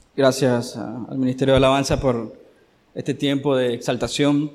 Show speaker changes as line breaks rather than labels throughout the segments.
Gracias al Ministerio de Alabanza por este tiempo de exaltación.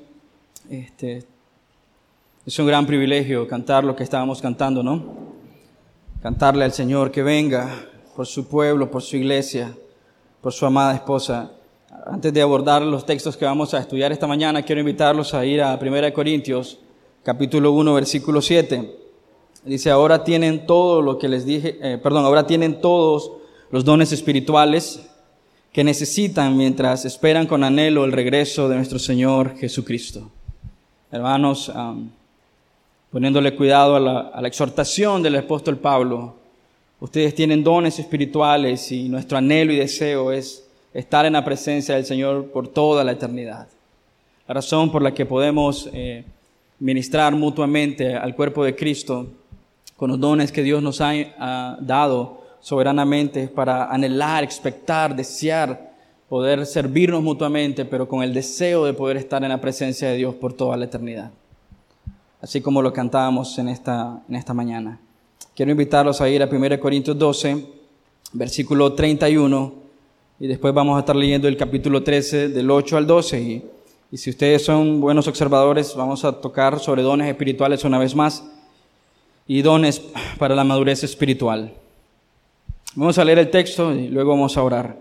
Es un gran privilegio cantar lo que estábamos cantando, ¿no? Cantarle al Señor que venga por su pueblo, por su iglesia, por su amada esposa. Antes de abordar los textos que vamos a estudiar esta mañana, quiero invitarlos a ir a 1 Corintios, capítulo 1, versículo 7. Dice, ahora tienen todo lo que les dije, ahora tienen todos los dones espirituales que necesitan mientras esperan con anhelo el regreso de nuestro Señor Jesucristo. Hermanos, poniéndole cuidado a la exhortación del apóstol Pablo, ustedes tienen dones espirituales y nuestro anhelo y deseo es estar en la presencia del Señor por toda la eternidad. La razón por la que podemos ministrar mutuamente al cuerpo de Cristo con los dones que Dios nos ha dado soberanamente para anhelar, expectar, desear, poder servirnos mutuamente, pero con el deseo de poder estar en la presencia de Dios por toda la eternidad. Así como lo cantábamos en esta mañana. Quiero invitarlos a ir a 1 Corintios 12, versículo 31, y después vamos a estar leyendo el capítulo 13, del 8 al 12. Y si ustedes son buenos observadores, vamos a tocar sobre dones espirituales una vez más, y dones para la madurez espiritual. Vamos a leer el texto y luego vamos a orar.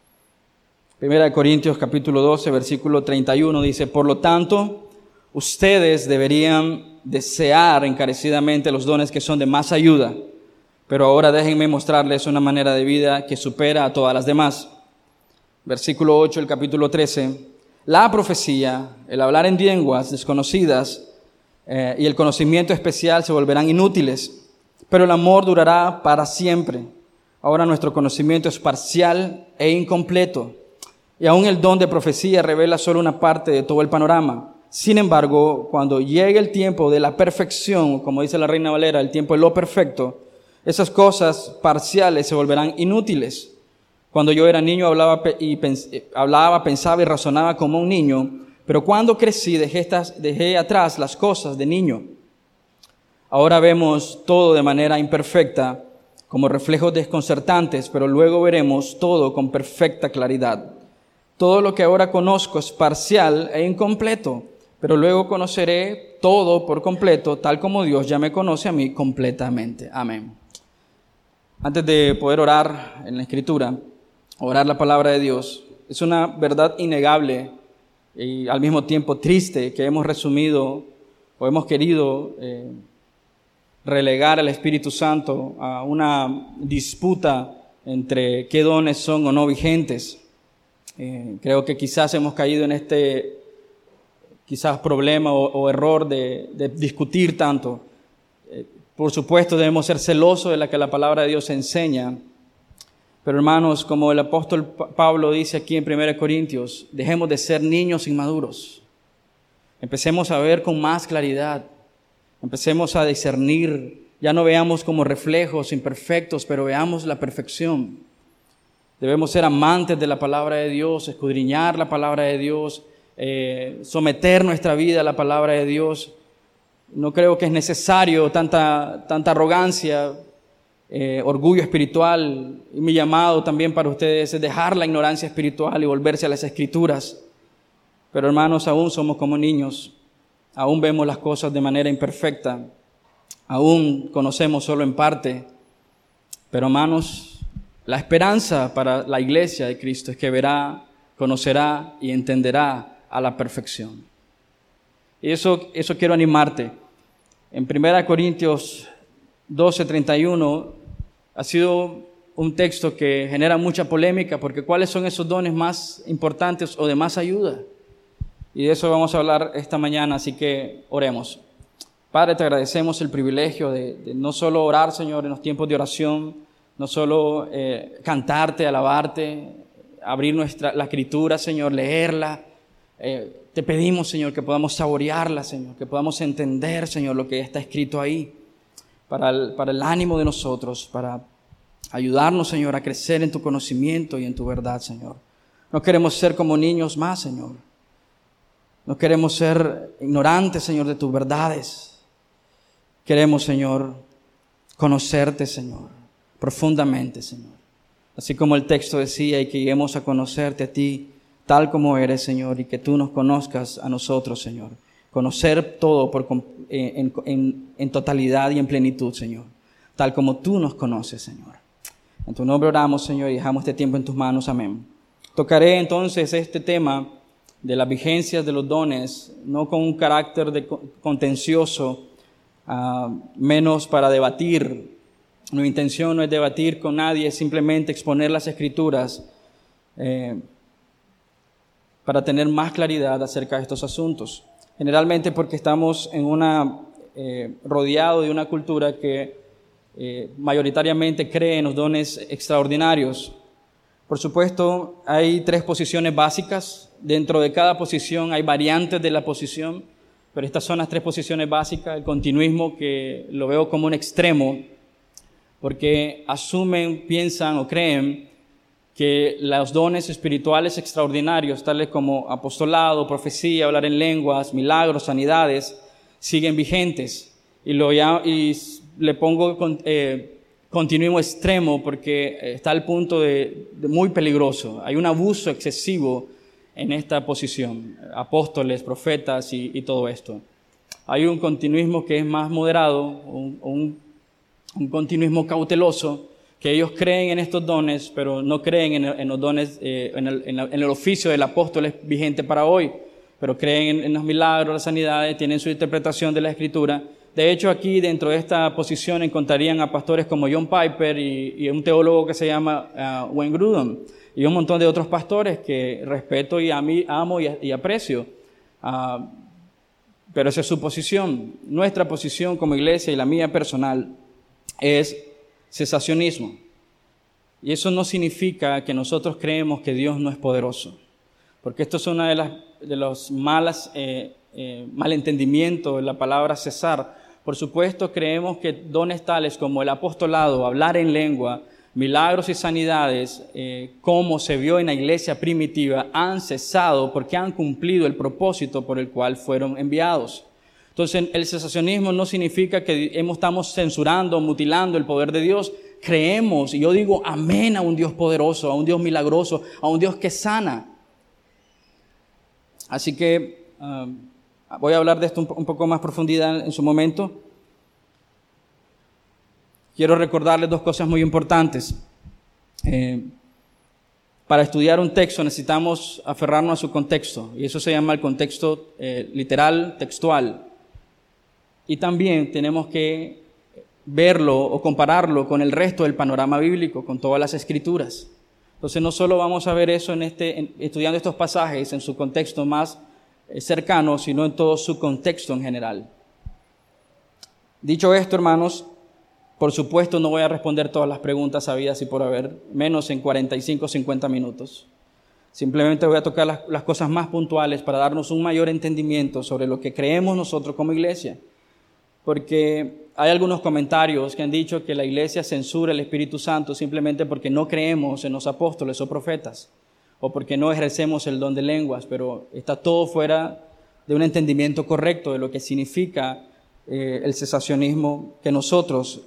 1 Corintios capítulo 12, versículo 31 dice, por lo tanto, ustedes deberían desear encarecidamente los dones que son de más ayuda, pero ahora déjenme mostrarles una manera de vida que supera a todas las demás. Versículo 8, el capítulo 13, la profecía, el hablar en lenguas desconocidas y el conocimiento especial se volverán inútiles, pero el amor durará para siempre. Ahora nuestro conocimiento es parcial e incompleto, y aún el don de profecía revela solo una parte de todo el panorama. Sin embargo, cuando llegue el tiempo de la perfección, como dice la Reina Valera, el tiempo de lo perfecto, esas cosas parciales se volverán inútiles. Cuando yo era niño hablaba, pensaba y razonaba como un niño, pero cuando crecí dejé atrás las cosas de niño. Ahora vemos todo de manera imperfecta, como reflejos desconcertantes, pero luego veremos todo con perfecta claridad. Todo lo que ahora conozco es parcial e incompleto, pero luego conoceré todo por completo, tal como Dios ya me conoce a mí completamente. Amén. Antes de poder orar en la Escritura, orar la palabra de Dios, es una verdad innegable y al mismo tiempo triste que hemos resumido o hemos querido relegar al Espíritu Santo a una disputa entre qué dones son o no vigentes. Creo que quizás hemos caído en este problema o error de discutir tanto. Por supuesto debemos ser celosos de la que la palabra de Dios enseña, pero hermanos, como el apóstol Pablo dice aquí en 1 Corintios, dejemos de ser niños inmaduros. Empecemos a ver con más claridad. Empecemos a discernir, ya no veamos como reflejos imperfectos, pero veamos la perfección. Debemos ser amantes de la palabra de Dios, escudriñar la palabra de Dios, someter nuestra vida a la palabra de Dios. No creo que es necesario tanta arrogancia, orgullo espiritual. Y mi llamado también para ustedes es dejar la ignorancia espiritual y volverse a las Escrituras. Pero hermanos, aún somos como niños. Aún vemos las cosas de manera imperfecta, aún conocemos solo en parte, pero hermanos, la esperanza para la iglesia de Cristo es que verá, conocerá y entenderá a la perfección. Y eso quiero animarte. En 1 Corintios 12:31 ha sido un texto que genera mucha polémica, porque ¿cuáles son esos dones más importantes o de más ayuda? Y de eso vamos a hablar esta mañana, así que oremos. Padre, te agradecemos el privilegio de no solo orar, Señor, en los tiempos de oración, no solo cantarte, alabarte, abrir la Escritura, Señor, leerla. Te pedimos, Señor, que podamos saborearla, Señor, que podamos entender, Señor, lo que está escrito ahí, para el ánimo de nosotros, para ayudarnos, Señor, a crecer en tu conocimiento y en tu verdad, Señor. No queremos ser como niños más, Señor. No queremos ser ignorantes, Señor, de tus verdades. Queremos, Señor, conocerte, Señor, profundamente, Señor. así como el texto decía, y que lleguemos a conocerte a ti tal como eres, Señor, y que tú nos conozcas a nosotros, Señor. Conocer todo en totalidad y en plenitud, Señor, tal como tú nos conoces, Señor. En tu nombre oramos, Señor, y dejamos este tiempo en tus manos. Amén. Tocaré entonces este tema de las vigencias de los dones, no con un carácter contencioso, menos para debatir. Mi intención no es debatir con nadie, es simplemente exponer las Escrituras para tener más claridad acerca de estos asuntos. Generalmente porque estamos rodeados de una cultura que mayoritariamente cree en los dones extraordinarios. Por supuesto, hay 3 posiciones básicas. Dentro de cada posición hay variantes de la posición, pero estas son las 3 posiciones básicas. El continuismo, que lo veo como un extremo, porque asumen, piensan o creen que los dones espirituales extraordinarios, tales como apostolado, profecía, hablar en lenguas, milagros, sanidades, siguen vigentes. Y le pongo continuismo extremo porque está al punto de muy peligroso. Hay un abuso excesivo en esta posición, apóstoles, profetas y todo esto. Hay un continuismo que es más moderado, un continuismo cauteloso, que ellos creen en estos dones, pero no creen en los dones, en el oficio del apóstol es vigente para hoy, pero creen en los milagros, las sanidades, tienen su interpretación de la Escritura. De hecho, aquí dentro de esta posición encontrarían a pastores como John Piper y un teólogo que se llama Wayne Grudem, y un montón de otros pastores que respeto y amo y aprecio. Pero esa es su posición. Nuestra posición como iglesia y la mía personal es cesacionismo. Y eso no significa que nosotros creemos que Dios no es poderoso, porque esto es una de los malentendimientos de la palabra cesar. Por supuesto, creemos que dones tales como el apostolado, hablar en lengua, milagros y sanidades, como se vio en la iglesia primitiva, han cesado porque han cumplido el propósito por el cual fueron enviados. Entonces, el cesacionismo no significa que estamos censurando, mutilando el poder de Dios. Creemos, y yo digo amén a un Dios poderoso, a un Dios milagroso, a un Dios que sana. Así que voy a hablar de esto un poco más profundidad en su momento. Quiero recordarles 2 cosas muy importantes. Para estudiar un texto necesitamos aferrarnos a su contexto, y eso se llama el contexto literal, textual. Y también tenemos que verlo o compararlo con el resto del panorama bíblico, con todas las Escrituras. Entonces no solo vamos a ver eso estudiando estos pasajes en su contexto más cercano, sino en todo su contexto en general. Dicho esto, hermanos, por supuesto no voy a responder todas las preguntas habidas y por haber, menos en 45 o 50 minutos. Simplemente voy a tocar las cosas más puntuales para darnos un mayor entendimiento sobre lo que creemos nosotros como iglesia. Porque hay algunos comentarios que han dicho que la iglesia censura el Espíritu Santo simplemente porque no creemos en los apóstoles o profetas, o porque no ejercemos el don de lenguas, pero está todo fuera de un entendimiento correcto de lo que significa el cesacionismo que nosotros,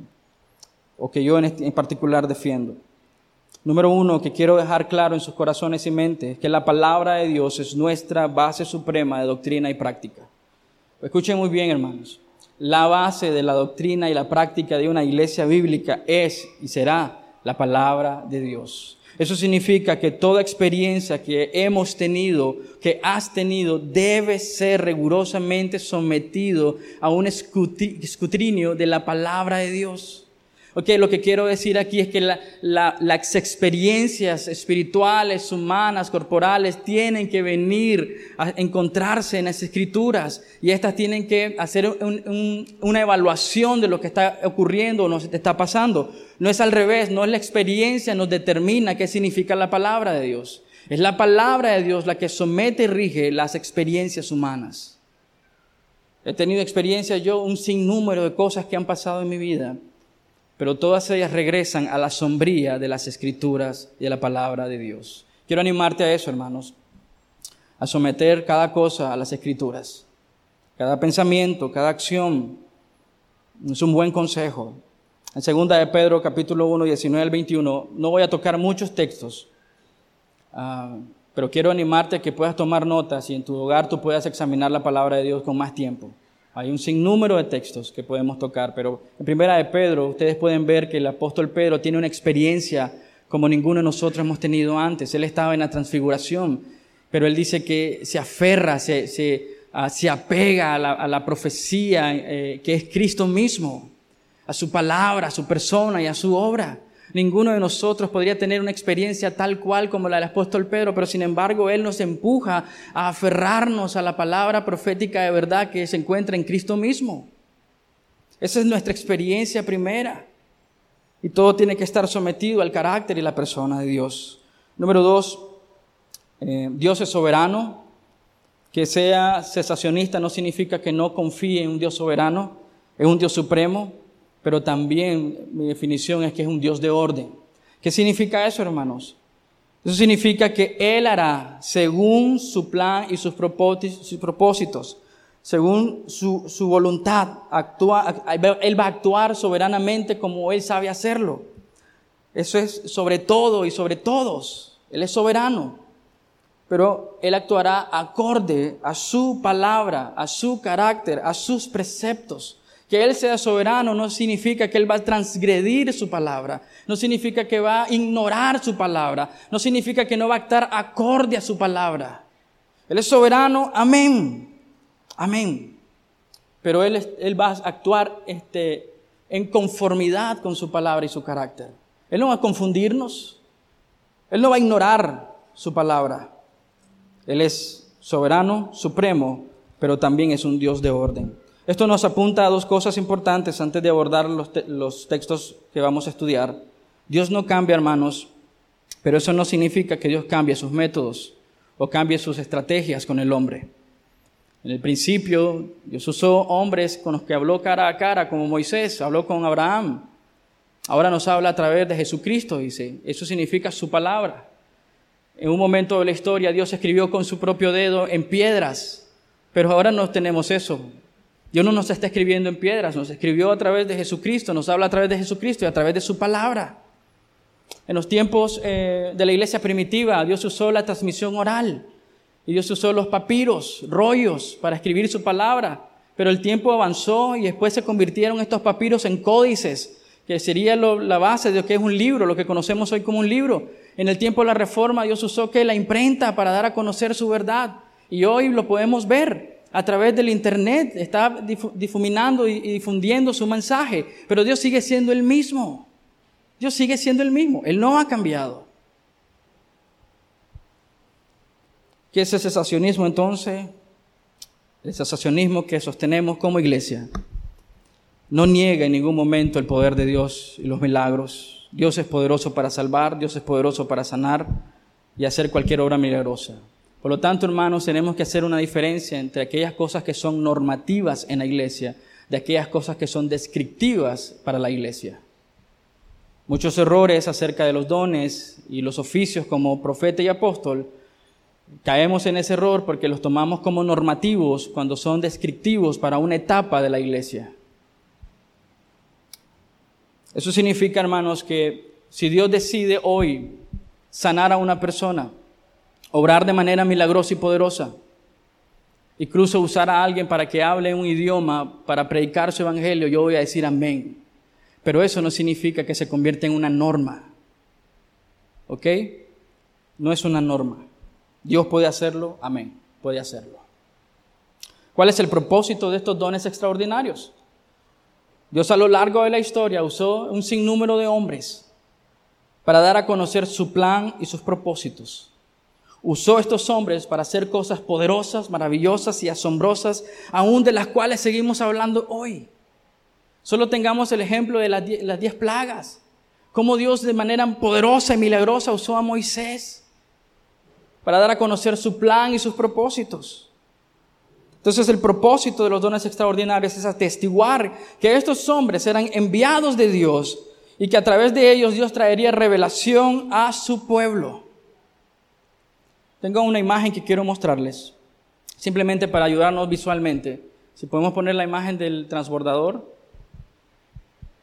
o que yo en particular defiendo. Número 1, que quiero dejar claro en sus corazones y mentes, es que la palabra de Dios es nuestra base suprema de doctrina y práctica. Escuchen muy bien, hermanos. La base de la doctrina y la práctica de una iglesia bíblica es y será la palabra de Dios. Eso significa que toda experiencia que hemos tenido, que has tenido, debe ser rigurosamente sometido a un escrutinio de la palabra de Dios. Okay, lo que quiero decir aquí es que las experiencias espirituales, humanas, corporales, tienen que venir a encontrarse en las Escrituras, y estas tienen que hacer una evaluación de lo que está ocurriendo o nos está pasando. No es al revés, no es la experiencia nos determina qué significa la palabra de Dios. Es la palabra de Dios la que somete y rige las experiencias humanas. He tenido experiencias yo, un sinnúmero de cosas que han pasado en mi vida, pero todas ellas regresan a la sombría de las Escrituras y de la palabra de Dios. Quiero animarte a eso, hermanos, a someter cada cosa a las Escrituras. Cada pensamiento, cada acción es un buen consejo. En 2 de Pedro, capítulo 1, 19 al 21, no voy a tocar muchos textos, pero quiero animarte a que puedas tomar notas y en tu hogar tú puedas examinar la palabra de Dios con más tiempo. Hay un sinnúmero de textos que podemos tocar, pero en 1 de Pedro ustedes pueden ver que el apóstol Pedro tiene una experiencia como ninguno de nosotros hemos tenido antes. Él estaba en la transfiguración, pero él dice que se aferra, se apega a la profecía que es Cristo mismo, a su palabra, a su persona y a su obra. Ninguno de nosotros podría tener una experiencia tal cual como la del apóstol Pedro, pero sin embargo Él nos empuja a aferrarnos a la palabra profética de verdad que se encuentra en Cristo mismo. Esa es nuestra experiencia primera. Y todo tiene que estar sometido al carácter y la persona de Dios. Número 2, Dios es soberano. Que sea cesacionista no significa que no confíe en un Dios soberano, es un Dios supremo. Pero también mi definición es que es un Dios de orden. ¿Qué significa eso, hermanos? Eso significa que Él hará según su plan y sus propósitos, según su voluntad. Él va a actuar soberanamente como Él sabe hacerlo. Eso es sobre todo y sobre todos. Él es soberano. Pero Él actuará acorde a su palabra, a su carácter, a sus preceptos. Que Él sea soberano no significa que Él va a transgredir su palabra, no significa que va a ignorar su palabra, no significa que no va a actuar acorde a su palabra. Él es soberano, amén, amén. Pero Él va a actuar en conformidad con su palabra y su carácter. Él no va a confundirnos, Él no va a ignorar su palabra. Él es soberano, supremo, pero también es un Dios de orden. Esto nos apunta a dos cosas importantes antes de abordar los textos que vamos a estudiar. Dios no cambia, hermanos, pero eso no significa que Dios cambie sus métodos o cambie sus estrategias con el hombre. En el principio, Dios usó hombres con los que habló cara a cara, como Moisés, habló con Abraham. Ahora nos habla a través de Jesucristo, dice. Eso significa su palabra. En un momento de la historia, Dios escribió con su propio dedo en piedras, pero ahora no tenemos eso. Dios no nos está escribiendo en piedras, nos escribió a través de Jesucristo, nos habla a través de Jesucristo y a través de su palabra. En los tiempos de la iglesia primitiva, Dios usó la transmisión oral y Dios usó los papiros, rollos para escribir su palabra. Pero el tiempo avanzó y después se convirtieron estos papiros en códices, que sería la base de lo que es un libro, lo que conocemos hoy como un libro. En el tiempo de la Reforma, Dios usó la imprenta para dar a conocer su verdad. Y hoy lo podemos ver. A través del internet está difuminando y difundiendo su mensaje, pero Dios sigue siendo el mismo. Dios sigue siendo el mismo, Él no ha cambiado. ¿Qué es el cesacionismo entonces? El cesacionismo que sostenemos como iglesia no niega en ningún momento el poder de Dios y los milagros. Dios es poderoso para salvar, Dios es poderoso para sanar y hacer cualquier obra milagrosa. Por lo tanto, hermanos, tenemos que hacer una diferencia entre aquellas cosas que son normativas en la iglesia de aquellas cosas que son descriptivas para la iglesia. Muchos errores acerca de los dones y los oficios como profeta y apóstol, caemos en ese error porque los tomamos como normativos cuando son descriptivos para una etapa de la iglesia. Eso significa, hermanos, que si Dios decide hoy sanar a una persona, obrar de manera milagrosa y poderosa, incluso usar a alguien para que hable un idioma para predicar su evangelio, yo voy a decir amén. Pero eso no significa que se convierta en una norma. ¿Ok? No es una norma. Dios puede hacerlo, amén, puede hacerlo. ¿Cuál es el propósito de estos dones extraordinarios? Dios a lo largo de la historia usó un sinnúmero de hombres para dar a conocer su plan y sus propósitos. Usó estos hombres para hacer cosas poderosas, maravillosas y asombrosas, aún de las cuales seguimos hablando hoy. Solo tengamos el ejemplo de las 10 plagas. Cómo Dios de manera poderosa y milagrosa usó a Moisés para dar a conocer su plan y sus propósitos. Entonces el propósito de los dones extraordinarios es atestiguar que estos hombres eran enviados de Dios y que a través de ellos Dios traería revelación a su pueblo. Tengo una imagen que quiero mostrarles, simplemente para ayudarnos visualmente. Si podemos poner la imagen del transbordador.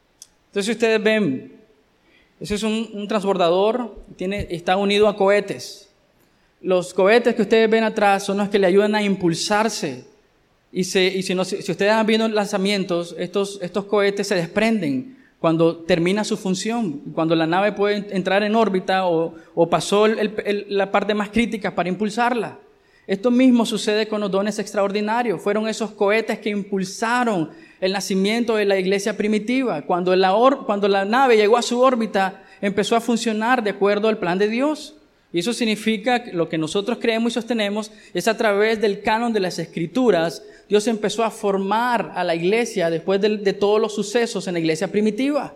Entonces, si ustedes ven, ese es un transbordador, está unido a cohetes. Los cohetes que ustedes ven atrás son los que le ayudan a impulsarse. Y si ustedes han visto lanzamientos, estos cohetes se desprenden cuando termina su función, cuando la nave puede entrar en órbita o pasó la parte más crítica para impulsarla. Esto mismo sucede con los dones extraordinarios. Fueron esos cohetes que impulsaron el nacimiento de la iglesia primitiva. Cuando la nave llegó a su órbita, empezó a funcionar de acuerdo al plan de Dios. Y eso significa que lo que nosotros creemos y sostenemos es a través del canon de las Escrituras, Dios empezó a formar a la iglesia después de todos los sucesos en la iglesia primitiva.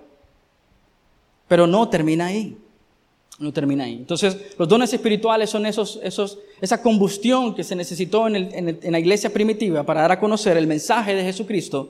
Pero no termina ahí. No termina ahí. Entonces, los dones espirituales son esa combustión que se necesitó en la iglesia primitiva para dar a conocer el mensaje de Jesucristo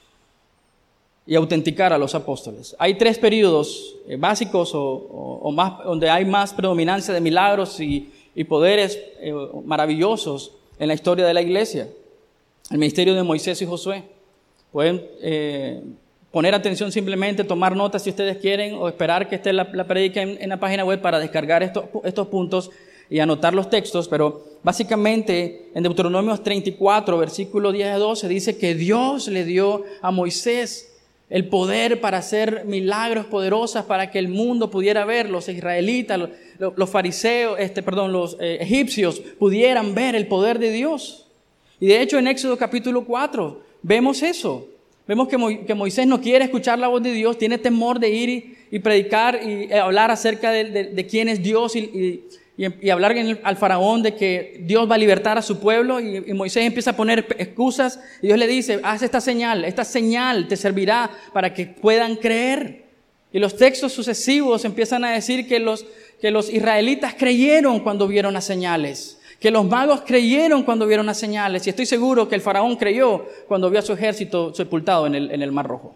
y autenticar a los apóstoles. Hay 3 periodos básicos o más, donde hay más predominancia de milagros y poderes maravillosos en la historia de la iglesia. El ministerio de Moisés y Josué. Pueden poner atención, simplemente tomar notas si ustedes quieren, o esperar que esté la prédica en la página web para descargar estos puntos y anotar los textos. Pero básicamente en Deuteronomio 34, versículo 10 a 12, dice que Dios le dio a Moisés el poder para hacer milagros poderosos para que el mundo pudiera ver, los israelitas, los fariseos, los egipcios pudieran ver el poder de Dios. Y de hecho en Éxodo capítulo 4 vemos eso. Vemos que Moisés no quiere escuchar la voz de Dios, tiene temor de ir y predicar y hablar acerca de quién es Dios y hablar al faraón de que Dios va a libertar a su pueblo, y Moisés empieza a poner excusas y Dios le dice: haz esta señal te servirá para que puedan creer. Y los textos sucesivos empiezan a decir que los israelitas creyeron cuando vieron las señales, que los magos creyeron cuando vieron las señales, y estoy seguro que el faraón creyó cuando vio a su ejército sepultado en el Mar Rojo.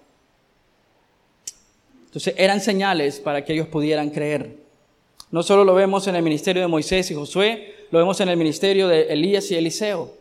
Entonces eran señales para que ellos pudieran creer. No solo lo vemos en el ministerio de Moisés y Josué, lo vemos en el ministerio de Elías y Eliseo.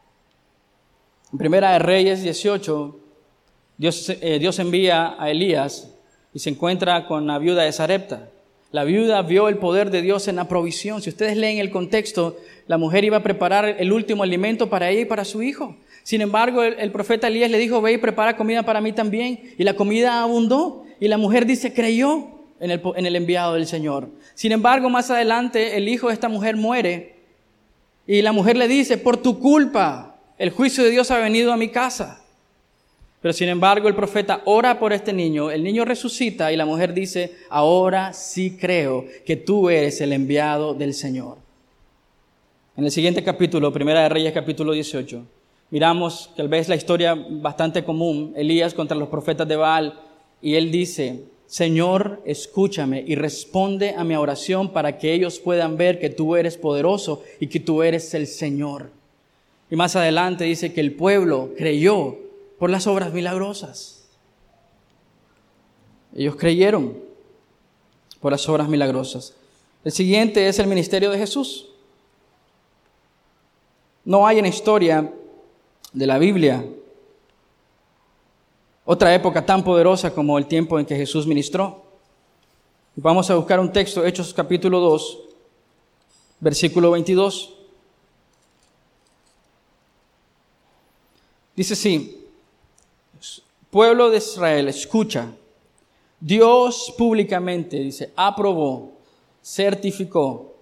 En Primera de Reyes 18, Dios envía a Elías y se encuentra con la viuda de Sarepta. La viuda vio el poder de Dios en la provisión. Si ustedes leen el contexto, la mujer iba a preparar el último alimento para ella y para su hijo. Sin embargo, el profeta Elías le dijo: ve y prepara comida para mí también. Y la comida abundó. Y la mujer dice, creyó en el enviado del Señor. Sin embargo, más adelante, el hijo de esta mujer muere. Y la mujer le dice: por tu culpa, el juicio de Dios ha venido a mi casa. Pero sin embargo, el profeta ora por este niño, el niño resucita y la mujer dice: ahora sí creo que tú eres el enviado del Señor. En el siguiente capítulo, Primera de Reyes, capítulo 18, miramos tal vez la historia bastante común, Elías contra los profetas de Baal, y él dice: Señor, escúchame y responde a mi oración para que ellos puedan ver que tú eres poderoso y que tú eres el Señor. Y más adelante dice que el pueblo creyó por las obras milagrosas. Ellos creyeron por las obras milagrosas. El siguiente es el ministerio de Jesús. No hay en la historia de la Biblia otra época tan poderosa como el tiempo en que Jesús ministró. Vamos a buscar un texto, Hechos capítulo 2, versículo 22. Dice así: pueblo de Israel, escucha. Dios públicamente, dice, aprobó, certificó.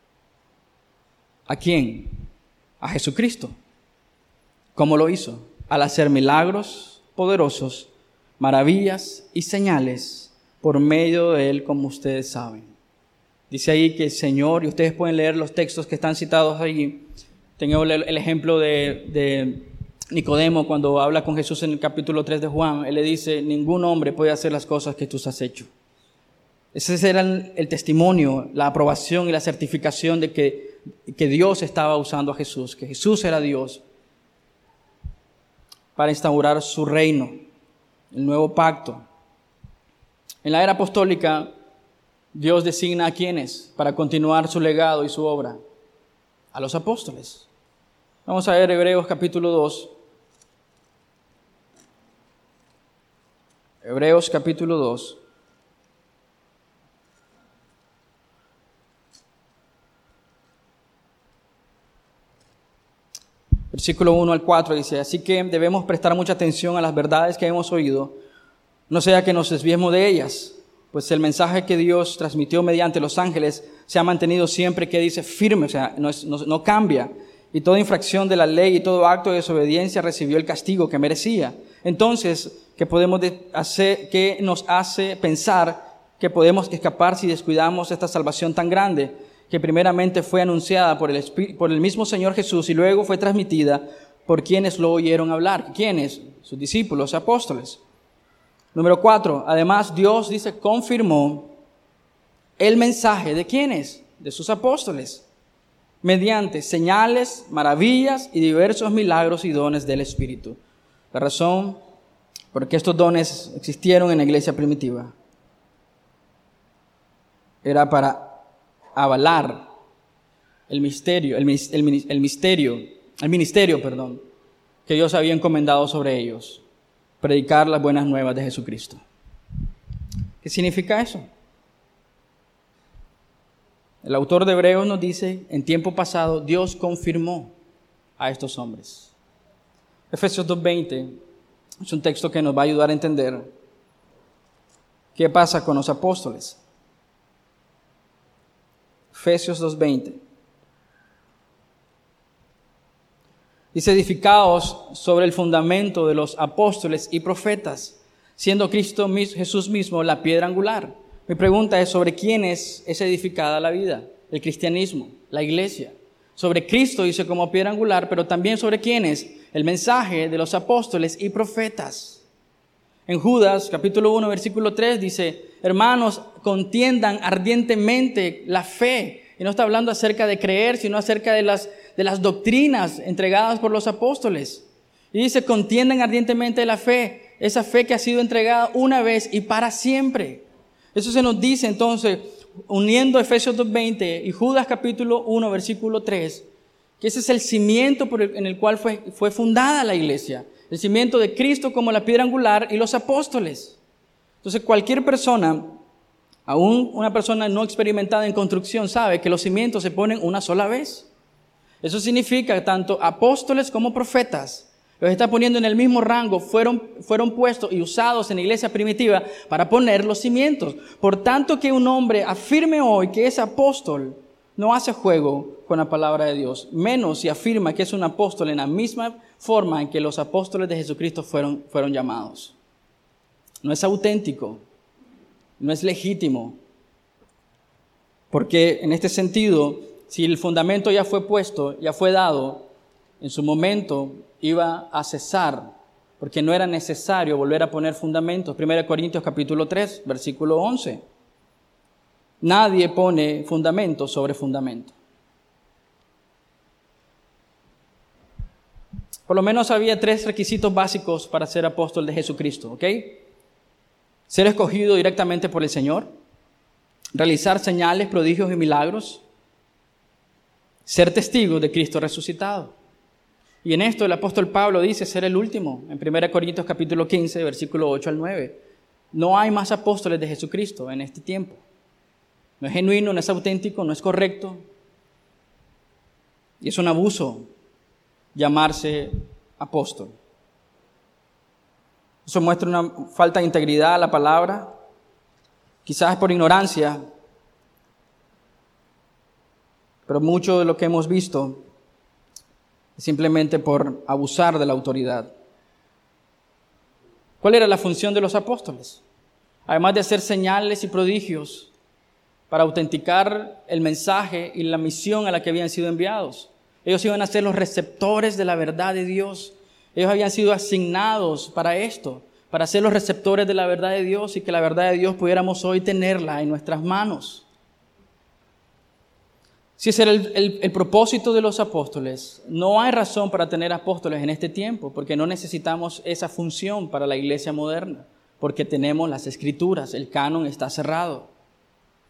¿A quién? A Jesucristo. ¿Cómo lo hizo? Al hacer milagros poderosos, maravillas y señales por medio de Él, como ustedes saben. Dice ahí que el Señor, y ustedes pueden leer los textos que están citados ahí. Tengo el ejemplo de Nicodemo cuando habla con Jesús en el capítulo 3 de Juan. Él le dice: ningún hombre puede hacer las cosas que tú has hecho. Ese era el testimonio, la aprobación y la certificación de que Dios estaba usando a Jesús, que Jesús era Dios para instaurar su reino, el nuevo pacto. En la era apostólica, Dios designa a quienes para continuar su legado y su obra: a los apóstoles. Vamos a ver Hebreos capítulo 2. Hebreos capítulo 2. Versículo 1 al 4 dice: así que debemos prestar mucha atención a las verdades que hemos oído, no sea que nos desviemos de ellas, pues el mensaje que Dios transmitió mediante los ángeles se ha mantenido siempre, que dice, firme, o sea, no cambia. Y toda infracción de la ley y todo acto de desobediencia recibió el castigo que merecía. Entonces, ¿qué nos hace pensar que podemos escapar si descuidamos esta salvación tan grande, que primeramente fue anunciada por el mismo Señor Jesús y luego fue transmitida por quienes lo oyeron hablar? ¿Quiénes? Sus discípulos, apóstoles. Número 4, además Dios dice, confirmó el mensaje de ¿quiénes? De sus apóstoles, mediante señales, maravillas y diversos milagros y dones del Espíritu. La razón por qué estos dones existieron en la iglesia primitiva era para avalar el ministerio que Dios había encomendado sobre ellos: predicar las buenas nuevas de Jesucristo. ¿Qué significa eso? El autor de Hebreos nos dice, en tiempo pasado Dios confirmó a estos hombres. Efesios 2:20 es un texto que nos va a ayudar a entender qué pasa con los apóstoles. Efesios 2:20. Dice, edificaos sobre el fundamento de los apóstoles y profetas, siendo Cristo Jesús mismo la piedra angular. Mi pregunta es, ¿sobre quién es edificada la vida? El cristianismo, la iglesia. Sobre Cristo dice como piedra angular, pero también sobre quién es el mensaje de los apóstoles y profetas. En Judas, capítulo 1, versículo 3, dice, hermanos, contiendan ardientemente la fe. Y no está hablando acerca de creer, sino acerca de las doctrinas entregadas por los apóstoles. Y dice, contiendan ardientemente la fe, esa fe que ha sido entregada una vez y para siempre. Eso se nos dice entonces, uniendo Efesios 2:20 y Judas capítulo 1, versículo 3, que ese es el cimiento en el cual fue fundada la iglesia. El cimiento de Cristo como la piedra angular y los apóstoles. Entonces cualquier persona, aún una persona no experimentada en construcción, sabe que los cimientos se ponen una sola vez. Eso significa tanto apóstoles como profetas. Los está poniendo en el mismo rango, fueron puestos y usados en la iglesia primitiva para poner los cimientos. Por tanto que un hombre afirme hoy que es apóstol, no hace juego con la palabra de Dios, menos si afirma que es un apóstol en la misma forma en que los apóstoles de Jesucristo fueron llamados. No es auténtico, no es legítimo, porque en este sentido, si el fundamento ya fue puesto, ya fue dado, en su momento iba a cesar, porque no era necesario volver a poner fundamentos. 1 Corintios capítulo 3, versículo 11. Nadie pone fundamento sobre fundamento. Por lo menos había 3 requisitos básicos para ser apóstol de Jesucristo, ¿ok? Ser escogido directamente por el Señor, realizar señales, prodigios y milagros, ser testigo de Cristo resucitado. Y en esto el apóstol Pablo dice ser el último, en 1 Corintios capítulo 15, versículo 8 al 9. No hay más apóstoles de Jesucristo en este tiempo. No es genuino, no es auténtico, no es correcto. Y es un abuso llamarse apóstol. Eso muestra una falta de integridad a la palabra, quizás por ignorancia, pero mucho de lo que hemos visto es simplemente por abusar de la autoridad. ¿Cuál era la función de los apóstoles? Además de hacer señales y prodigios para autenticar el mensaje y la misión a la que habían sido enviados. Ellos iban a ser los receptores de la verdad de Dios. Ellos habían sido asignados para esto, para ser los receptores de la verdad de Dios y que la verdad de Dios pudiéramos hoy tenerla en nuestras manos. Si ese era el propósito de los apóstoles, no hay razón para tener apóstoles en este tiempo, porque no necesitamos esa función para la iglesia moderna, porque tenemos las Escrituras, el canon está cerrado.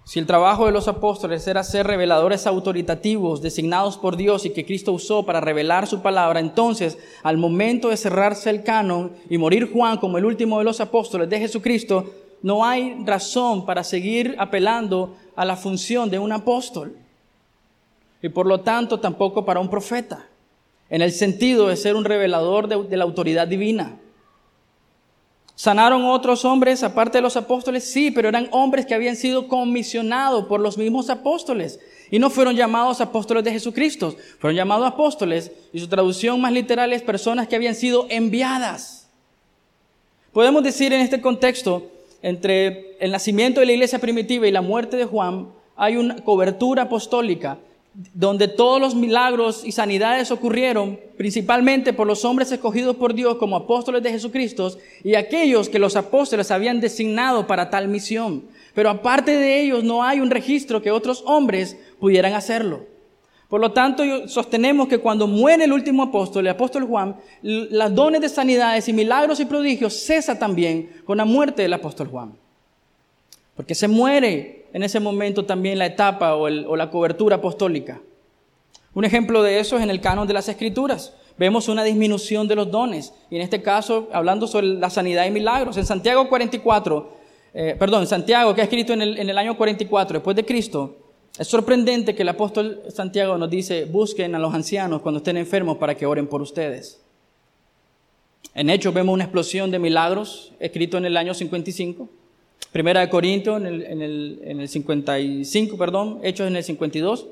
Si el trabajo de los apóstoles era ser reveladores autoritativos designados por Dios y que Cristo usó para revelar su palabra, entonces al momento de cerrarse el canon y morir Juan como el último de los apóstoles de Jesucristo, no hay razón para seguir apelando a la función de un apóstol y por lo tanto tampoco para un profeta, en el sentido de ser un revelador de la autoridad divina. ¿Sanaron otros hombres aparte de los apóstoles? Sí, pero eran hombres que habían sido comisionados por los mismos apóstoles y no fueron llamados apóstoles de Jesucristo. Fueron llamados apóstoles y su traducción más literal es personas que habían sido enviadas. Podemos decir en este contexto, entre el nacimiento de la iglesia primitiva y la muerte de Juan, hay una cobertura apostólica donde todos los milagros y sanidades ocurrieron principalmente por los hombres escogidos por Dios como apóstoles de Jesucristo y aquellos que los apóstoles habían designado para tal misión. Pero aparte de ellos no hay un registro que otros hombres pudieran hacerlo. Por lo tanto, sostenemos que cuando muere el último apóstol, el apóstol Juan, los dones de sanidades y milagros y prodigios cesa también con la muerte del apóstol Juan. Porque se muere en ese momento también la etapa o la cobertura apostólica. Un ejemplo de eso es en el canon de las Escrituras. Vemos una disminución de los dones. Y en este caso, hablando sobre la sanidad y milagros. En Santiago 44, Santiago, que ha escrito en el año 44 después de Cristo, es sorprendente que el apóstol Santiago nos dice, busquen a los ancianos cuando estén enfermos para que oren por ustedes. En Hechos vemos una explosión de milagros, escrito en el año 55. Primera de Corintios en el 55, Hechos en el 52.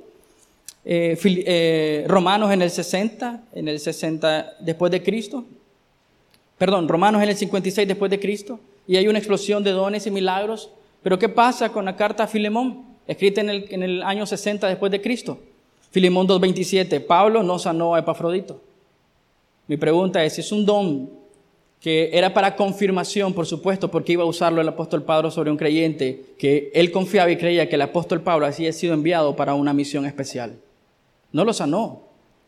Romanos en el 60 después de Cristo. Romanos en el 56 después de Cristo. Y hay una explosión de dones y milagros. Pero ¿qué pasa con la carta a Filemón? Escrita en el año 60 después de Cristo. Filemón 2:27, Pablo no sanó a Epafrodito. Mi pregunta es, si es un don que era para confirmación, por supuesto, porque iba a usarlo el apóstol Pablo sobre un creyente, que él confiaba y creía que el apóstol Pablo había sido enviado para una misión especial. No lo sanó.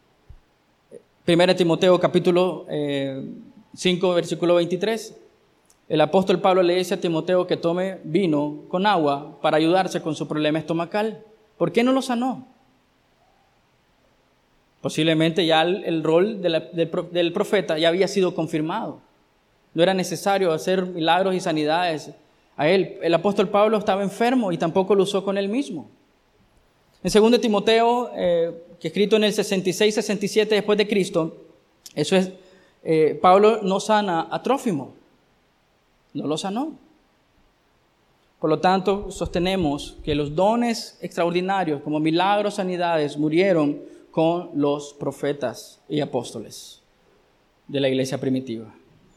1 Timoteo capítulo 5, versículo 23. El apóstol Pablo le dice a Timoteo que tome vino con agua para ayudarse con su problema estomacal. ¿Por qué no lo sanó? Posiblemente ya el rol del profeta ya había sido confirmado. No era necesario hacer milagros y sanidades a él. El apóstol Pablo estaba enfermo y tampoco lo usó con él mismo. En 2 Timoteo, que escrito en el 66-67 después de Cristo, eso es, Pablo no sana a Trófimo. No lo sanó. Por lo tanto, sostenemos que los dones extraordinarios como milagros, sanidades, murieron con los profetas y apóstoles de la iglesia primitiva.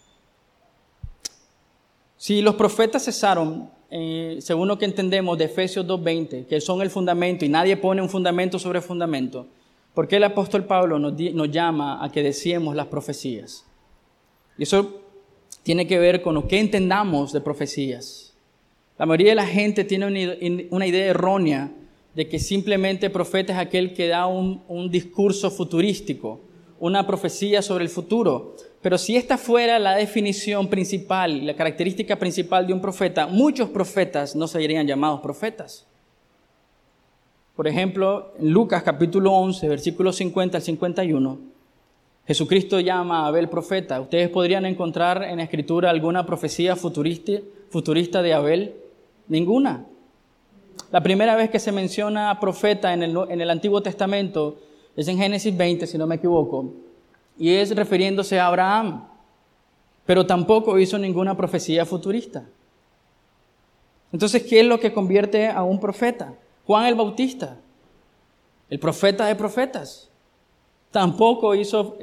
Si los profetas cesaron, según lo que entendemos de Efesios 2:20, que son el fundamento y nadie pone un fundamento sobre fundamento, ¿por qué el apóstol Pablo nos llama a que deseemos las profecías? Y eso tiene que ver con lo que entendamos de profecías. La mayoría de la gente tiene una idea errónea de que simplemente profeta es aquel que da un discurso futurístico, una profecía sobre el futuro. Pero si esta fuera la definición principal, la característica principal de un profeta, muchos profetas no serían llamados profetas. Por ejemplo, en Lucas capítulo 11, versículos 50 al 51, Jesucristo llama a Abel profeta. ¿Ustedes podrían encontrar en la Escritura alguna profecía futurista de Abel? Ninguna. La primera vez que se menciona profeta en el Antiguo Testamento es en Génesis 20, si no me equivoco, y es refiriéndose a Abraham, pero tampoco hizo ninguna profecía futurista. Entonces, ¿qué es lo que convierte a un profeta? Juan el Bautista, el profeta de profetas, tampoco hizo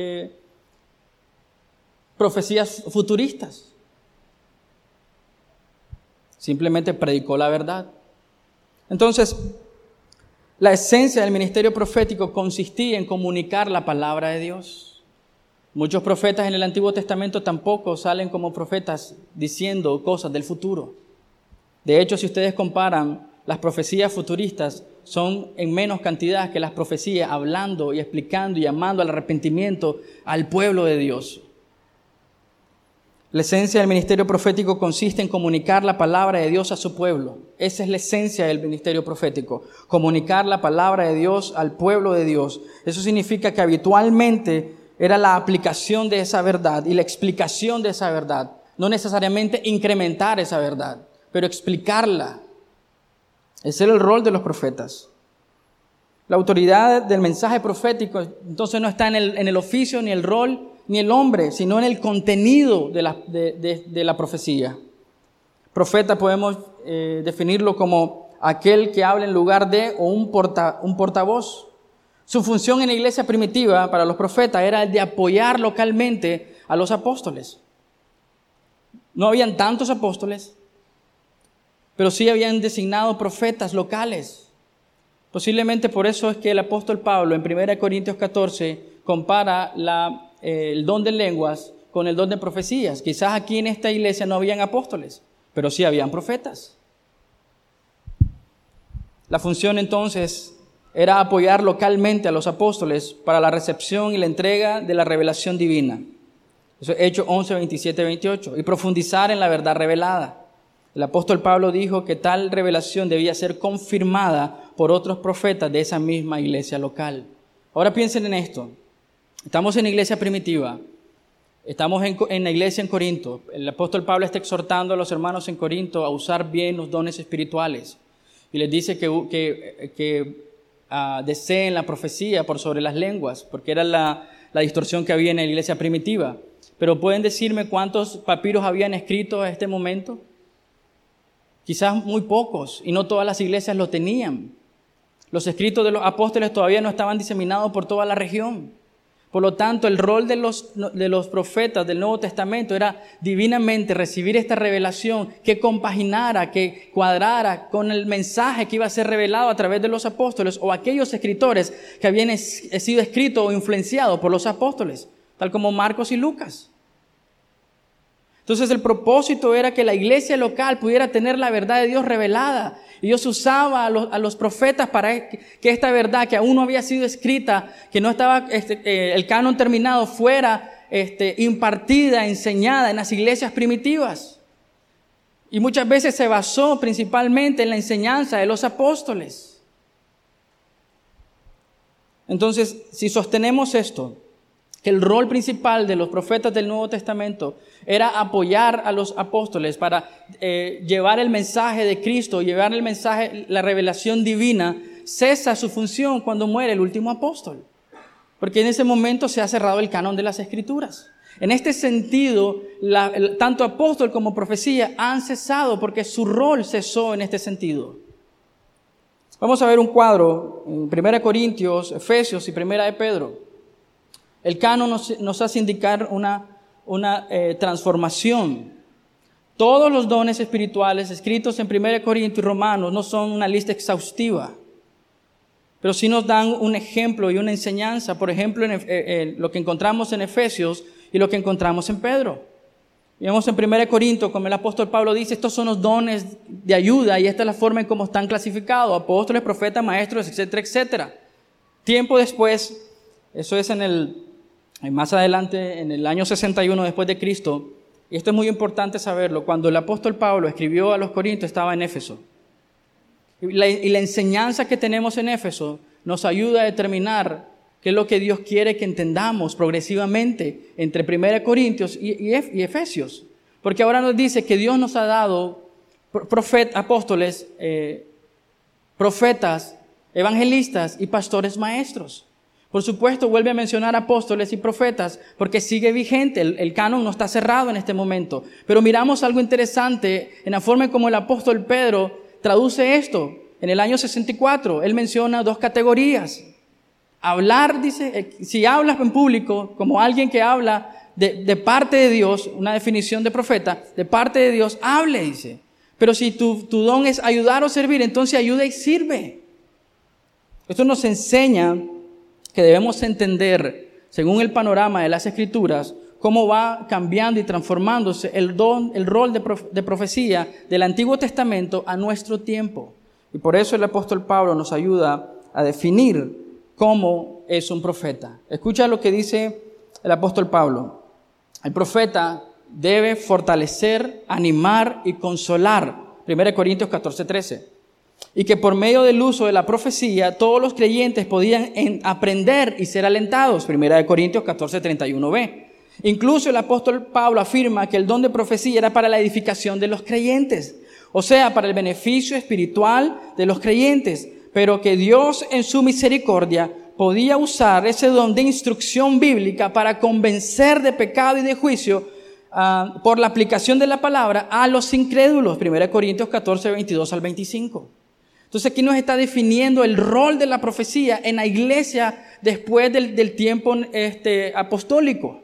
profecías futuristas. Simplemente predicó la verdad. Entonces, la esencia del ministerio profético consistía en comunicar la palabra de Dios. Muchos profetas en el Antiguo Testamento tampoco salen como profetas diciendo cosas del futuro. De hecho, si ustedes comparan, las profecías futuristas son en menos cantidad que las profecías hablando y explicando y llamando al arrepentimiento al pueblo de Dios. La esencia del ministerio profético consiste en comunicar la palabra de Dios a su pueblo. Esa es la esencia del ministerio profético, comunicar la palabra de Dios al pueblo de Dios. Eso significa que habitualmente era la aplicación de esa verdad y la explicación de esa verdad. No necesariamente incrementar esa verdad, pero explicarla. Ese era el rol de los profetas. La autoridad del mensaje profético entonces no está en el oficio, ni el rol, ni el hombre, sino en el contenido de la profecía. Profeta podemos definirlo como aquel que habla en lugar de o un portavoz. Su función en la iglesia primitiva para los profetas era el de apoyar localmente a los apóstoles. No habían tantos apóstoles, pero sí habían designado profetas locales. Posiblemente por eso es que el apóstol Pablo en 1 Corintios 14 compara el don de lenguas con el don de profecías. Quizás aquí en esta iglesia no habían apóstoles, pero sí habían profetas. La función entonces era apoyar localmente a los apóstoles para la recepción y la entrega de la revelación divina. Eso es Hechos 11, 27, 28. Y profundizar en la verdad revelada. El apóstol Pablo dijo que tal revelación debía ser confirmada por otros profetas de esa misma iglesia local. Ahora piensen en esto. Estamos en la iglesia primitiva. Estamos en la iglesia en Corinto. El apóstol Pablo está exhortando a los hermanos en Corinto a usar bien los dones espirituales. Y les dice que deseen la profecía por sobre las lenguas, porque era la distorsión que había en la iglesia primitiva. Pero ¿pueden decirme cuántos papiros habían escrito a este momento? Quizás muy pocos, y no todas las iglesias lo tenían. Los escritos de los apóstoles todavía no estaban diseminados por toda la región. Por lo tanto, el rol de los profetas del Nuevo Testamento era divinamente recibir esta revelación que compaginara, que cuadrara con el mensaje que iba a ser revelado a través de los apóstoles o aquellos escritores que habían sido escritos o influenciados por los apóstoles, tal como Marcos y Lucas. Entonces el propósito era que la iglesia local pudiera tener la verdad de Dios revelada. Y Dios usaba a los profetas para que esta verdad que aún no había sido escrita, que no estaba el canon terminado, fuera impartida, enseñada en las iglesias primitivas. Y muchas veces se basó principalmente en la enseñanza de los apóstoles. Entonces, si sostenemos esto, que el rol principal de los profetas del Nuevo Testamento era apoyar a los apóstoles para llevar el mensaje de Cristo, llevar el mensaje, la revelación divina, cesa su función cuando muere el último apóstol. Porque en ese momento se ha cerrado el canon de las Escrituras. En este sentido, tanto apóstol como profecía han cesado porque su rol cesó en este sentido. Vamos a ver un cuadro en 1 Corintios, Efesios y 1 de Pedro. El canon nos hace indicar una transformación. Todos los dones espirituales escritos en 1 Corintios y Romanos no son una lista exhaustiva, pero sí nos dan un ejemplo y una enseñanza. Por ejemplo, en lo que encontramos en Efesios y lo que encontramos en Pedro. Vemos en 1 Corintios, como el apóstol Pablo dice, estos son los dones de ayuda y esta es la forma en cómo están clasificados: apóstoles, profetas, maestros, etcétera, etcétera. Tiempo después, eso es más adelante, en el año 61 después de Cristo, y esto es muy importante saberlo, cuando el apóstol Pablo escribió a los Corintios estaba en Éfeso. Y la enseñanza que tenemos en Éfeso nos ayuda a determinar qué es lo que Dios quiere que entendamos progresivamente entre 1 Corintios y Efesios. Porque ahora nos dice que Dios nos ha dado apóstoles, profetas, evangelistas y pastores maestros. Por supuesto, vuelve a mencionar apóstoles y profetas porque sigue vigente. El canon no está cerrado en este momento. Pero miramos algo interesante en la forma en cómo el apóstol Pedro traduce esto. En el año 64, él menciona dos categorías. Hablar, dice, si hablas en público como alguien que habla de parte de Dios, una definición de profeta, de parte de Dios, hable, dice. Pero si tu don es ayudar o servir, entonces ayuda y sirve. Esto nos enseña que debemos entender, según el panorama de las Escrituras, cómo va cambiando y transformándose el rol de profecía del Antiguo Testamento a nuestro tiempo. Y por eso el apóstol Pablo nos ayuda a definir cómo es un profeta. Escucha lo que dice el apóstol Pablo. El profeta debe fortalecer, animar y consolar 1 Corintios 14:13. Y que por medio del uso de la profecía, todos los creyentes podían aprender y ser alentados. 1 Corintios 14:31b. Incluso el apóstol Pablo afirma que el don de profecía era para la edificación de los creyentes, o sea, para el beneficio espiritual de los creyentes, pero que Dios en su misericordia podía usar ese don de instrucción bíblica para convencer de pecado y de juicio por la aplicación de la palabra a los incrédulos. 1 Corintios 14:22 al 25. Entonces aquí nos está definiendo el rol de la profecía en la iglesia después del tiempo apostólico.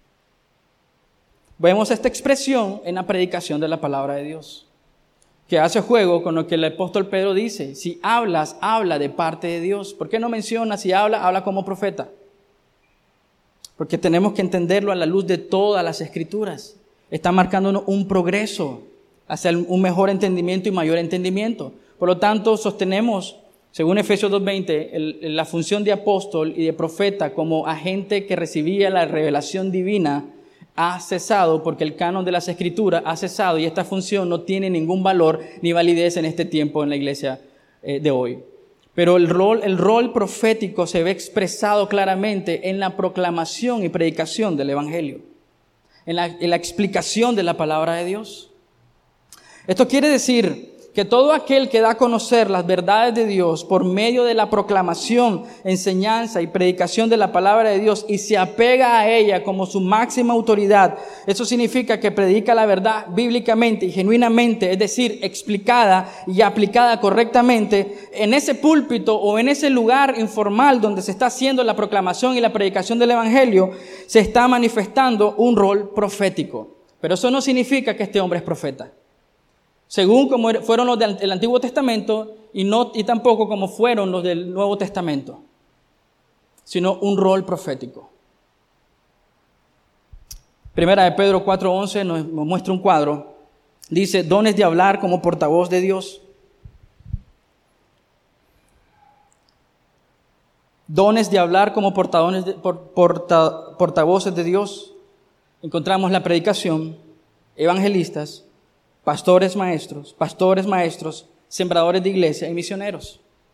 Vemos esta expresión en la predicación de la palabra de Dios, que hace juego con lo que el apóstol Pedro dice: si hablas, habla de parte de Dios. ¿Por qué no menciona si habla como profeta? Porque tenemos que entenderlo a la luz de todas las Escrituras. Está marcándonos un progreso hacia un mejor entendimiento y mayor entendimiento. Por lo tanto, sostenemos, según Efesios 2:20, la función de apóstol y de profeta como agente que recibía la revelación divina ha cesado, porque el canon de las Escrituras ha cesado y esta función no tiene ningún valor ni validez en este tiempo en la iglesia de hoy. Pero el rol profético se ve expresado claramente en la proclamación y predicación del Evangelio, en la explicación de la palabra de Dios. Esto quiere decir que todo aquel que da a conocer las verdades de Dios por medio de la proclamación, enseñanza y predicación de la palabra de Dios y se apega a ella como su máxima autoridad, eso significa que predica la verdad bíblicamente y genuinamente, es decir, explicada y aplicada correctamente, en ese púlpito o en ese lugar informal donde se está haciendo la proclamación y la predicación del Evangelio, se está manifestando un rol profético. Pero eso no significa que este hombre es profeta, según como fueron los del Antiguo Testamento y tampoco como fueron los del Nuevo Testamento, sino un rol profético. Primera de Pedro 4:11 nos muestra un cuadro. Dice: dones de hablar como portavoz de Dios. Dones de hablar como portavoces de Dios. Encontramos la predicación, evangelistas, pastores maestros, sembradores de iglesia y misioneros.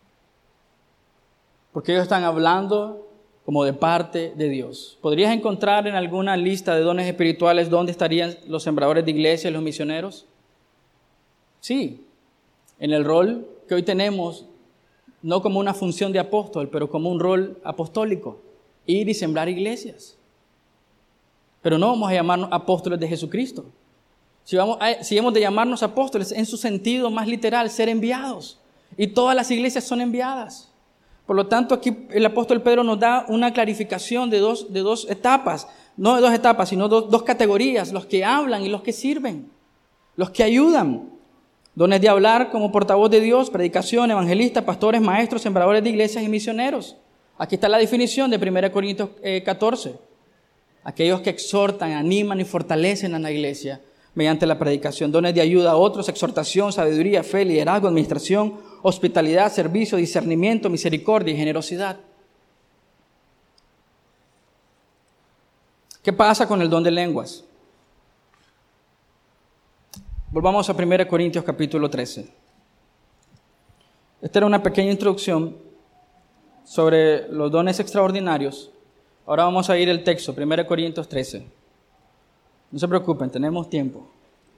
Porque ellos están hablando como de parte de Dios. ¿Podrías encontrar en alguna lista de dones espirituales dónde estarían los sembradores de iglesia y los misioneros? Sí, en el rol que hoy tenemos, no como una función de apóstol, pero como un rol apostólico, ir y sembrar iglesias. Pero no vamos a llamarnos apóstoles de Jesucristo. Si hemos de llamarnos apóstoles en su sentido más literal, ser enviados. Y todas las iglesias son enviadas. Por lo tanto, aquí el apóstol Pedro nos da una clarificación de dos etapas. No de dos etapas, sino dos categorías. Los que hablan y los que sirven. Los que ayudan. Dones de hablar como portavoz de Dios, predicación, evangelistas, pastores, maestros, sembradores de iglesias y misioneros. Aquí está la definición de 1 Corintios 14. Aquellos que exhortan, animan y fortalecen a la iglesia mediante la predicación. Dones de ayuda a otros, exhortación, sabiduría, fe, liderazgo, administración, hospitalidad, servicio, discernimiento, misericordia y generosidad. ¿Qué pasa con el don de lenguas? Volvamos a 1 Corintios capítulo 13. Esta era una pequeña introducción sobre los dones extraordinarios. Ahora vamos a ir al texto, 1 Corintios 13. No se preocupen, tenemos tiempo.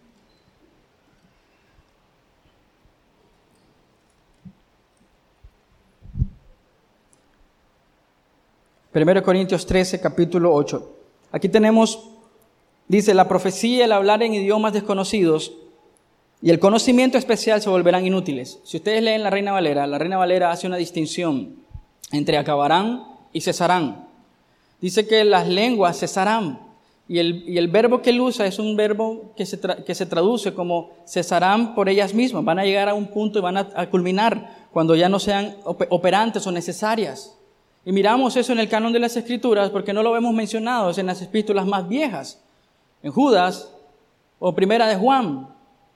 Primero Corintios 13, capítulo 8. Aquí tenemos, dice: la profecía, el hablar en idiomas desconocidos y el conocimiento especial se volverán inútiles. Si ustedes leen la Reina Valera hace una distinción entre acabarán y cesarán. Dice que las lenguas cesarán. Y el verbo que él usa es un verbo que se traduce como cesarán por ellas mismas. Van a llegar a un punto y van a culminar cuando ya no sean operantes o necesarias. Y miramos eso en el canon de las Escrituras porque no lo vemos mencionado en las epístolas más viejas. En Judas o Primera de Juan.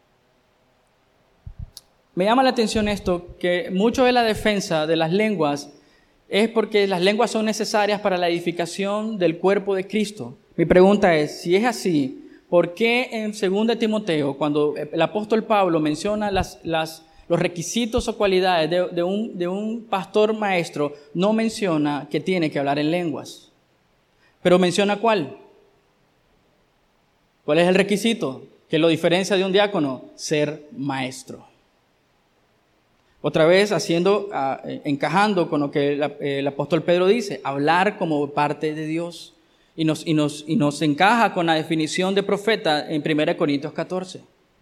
Me llama la atención esto, que mucho de la defensa de las lenguas es porque las lenguas son necesarias para la edificación del cuerpo de Cristo. Mi pregunta es, si es así, ¿por qué en 2 Timoteo, cuando el apóstol Pablo menciona los requisitos o cualidades de un pastor maestro, no menciona que tiene que hablar en lenguas? Pero menciona ¿cuál? ¿Cuál es el requisito que lo diferencia de un diácono? Ser maestro. Otra vez encajando con lo que el apóstol Pedro dice, hablar como parte de Dios. Y nos encaja con la definición de profeta en 1 Corintios 14.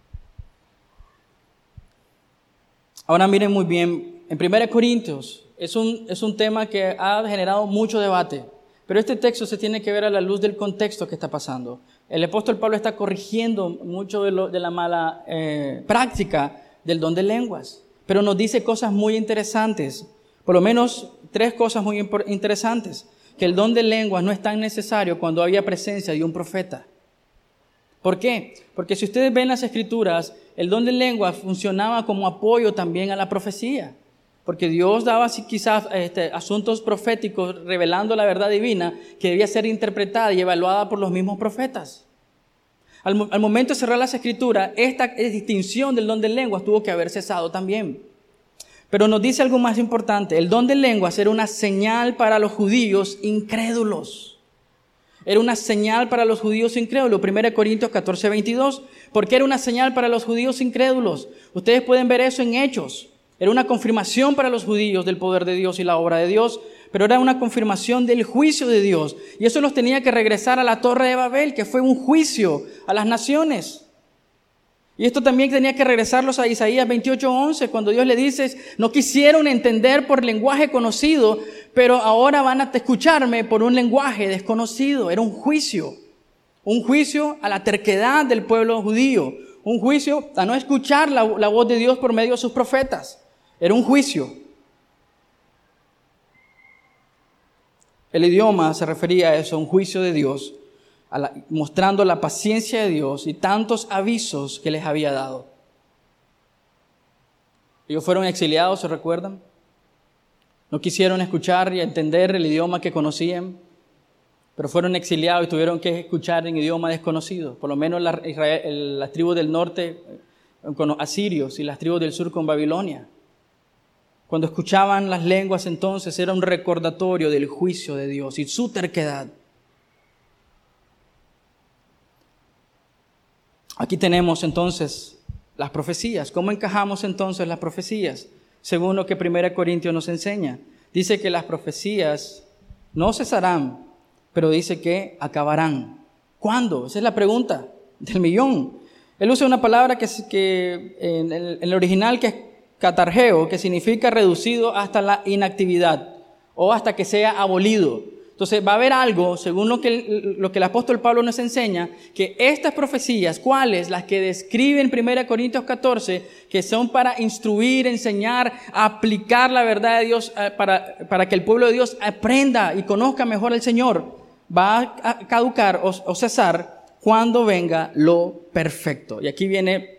Ahora miren muy bien, en 1 Corintios es un tema que ha generado mucho debate, pero este texto se tiene que ver a la luz del contexto que está pasando. El apóstol Pablo está corrigiendo mucho de la mala práctica del don de lenguas, pero nos dice cosas muy interesantes, por lo menos 3 cosas muy interesantes. Que el don de lenguas no es tan necesario cuando había presencia de un profeta. ¿Por qué? Porque si ustedes ven las Escrituras, el don de lenguas funcionaba como apoyo también a la profecía. Porque Dios daba quizás asuntos proféticos revelando la verdad divina que debía ser interpretada y evaluada por los mismos profetas. Al momento de cerrar las Escrituras, esta distinción del don de lenguas tuvo que haber cesado también. Pero nos dice algo más importante. El don de lenguas era una señal para los judíos incrédulos. Era una señal para los judíos incrédulos. 1 Corintios 14, 22. ¿Por qué era una señal para los judíos incrédulos? Ustedes pueden ver eso en Hechos. Era una confirmación para los judíos del poder de Dios y la obra de Dios, pero era una confirmación del juicio de Dios. Y eso los tenía que regresar a la Torre de Babel, que fue un juicio a las naciones. Y esto también tenía que regresarlos a Isaías 28:11, cuando Dios le dice, no quisieron entender por lenguaje conocido, pero ahora van a escucharme por un lenguaje desconocido. Era un juicio a la terquedad del pueblo judío, un juicio a no escuchar la voz de Dios por medio de sus profetas. Era un juicio. El idioma se refería a eso, un juicio de Dios, mostrando la paciencia de Dios y tantos avisos que les había dado. Ellos fueron exiliados, ¿se recuerdan? No quisieron escuchar y entender el idioma que conocían, pero fueron exiliados y tuvieron que escuchar en idioma desconocido. Por lo menos las tribus del norte con asirios y las tribus del sur con Babilonia. Cuando escuchaban las lenguas entonces era un recordatorio del juicio de Dios y su terquedad. Aquí tenemos entonces las profecías. ¿Cómo encajamos entonces las profecías? Según lo que 1 Corintios nos enseña. Dice que las profecías no cesarán, pero dice que acabarán. ¿Cuándo? Esa es la pregunta del millón. Él usa una palabra que en el original que es catargeo, que significa reducido hasta la inactividad o hasta que sea abolido. Entonces va a haber algo, según lo que el apóstol Pablo nos enseña, que estas profecías, ¿cuáles? Las que describen 1 Corintios 14, que son para instruir, enseñar, aplicar la verdad de Dios para que el pueblo de Dios aprenda y conozca mejor al Señor, va a caducar o cesar cuando venga lo perfecto. Y aquí viene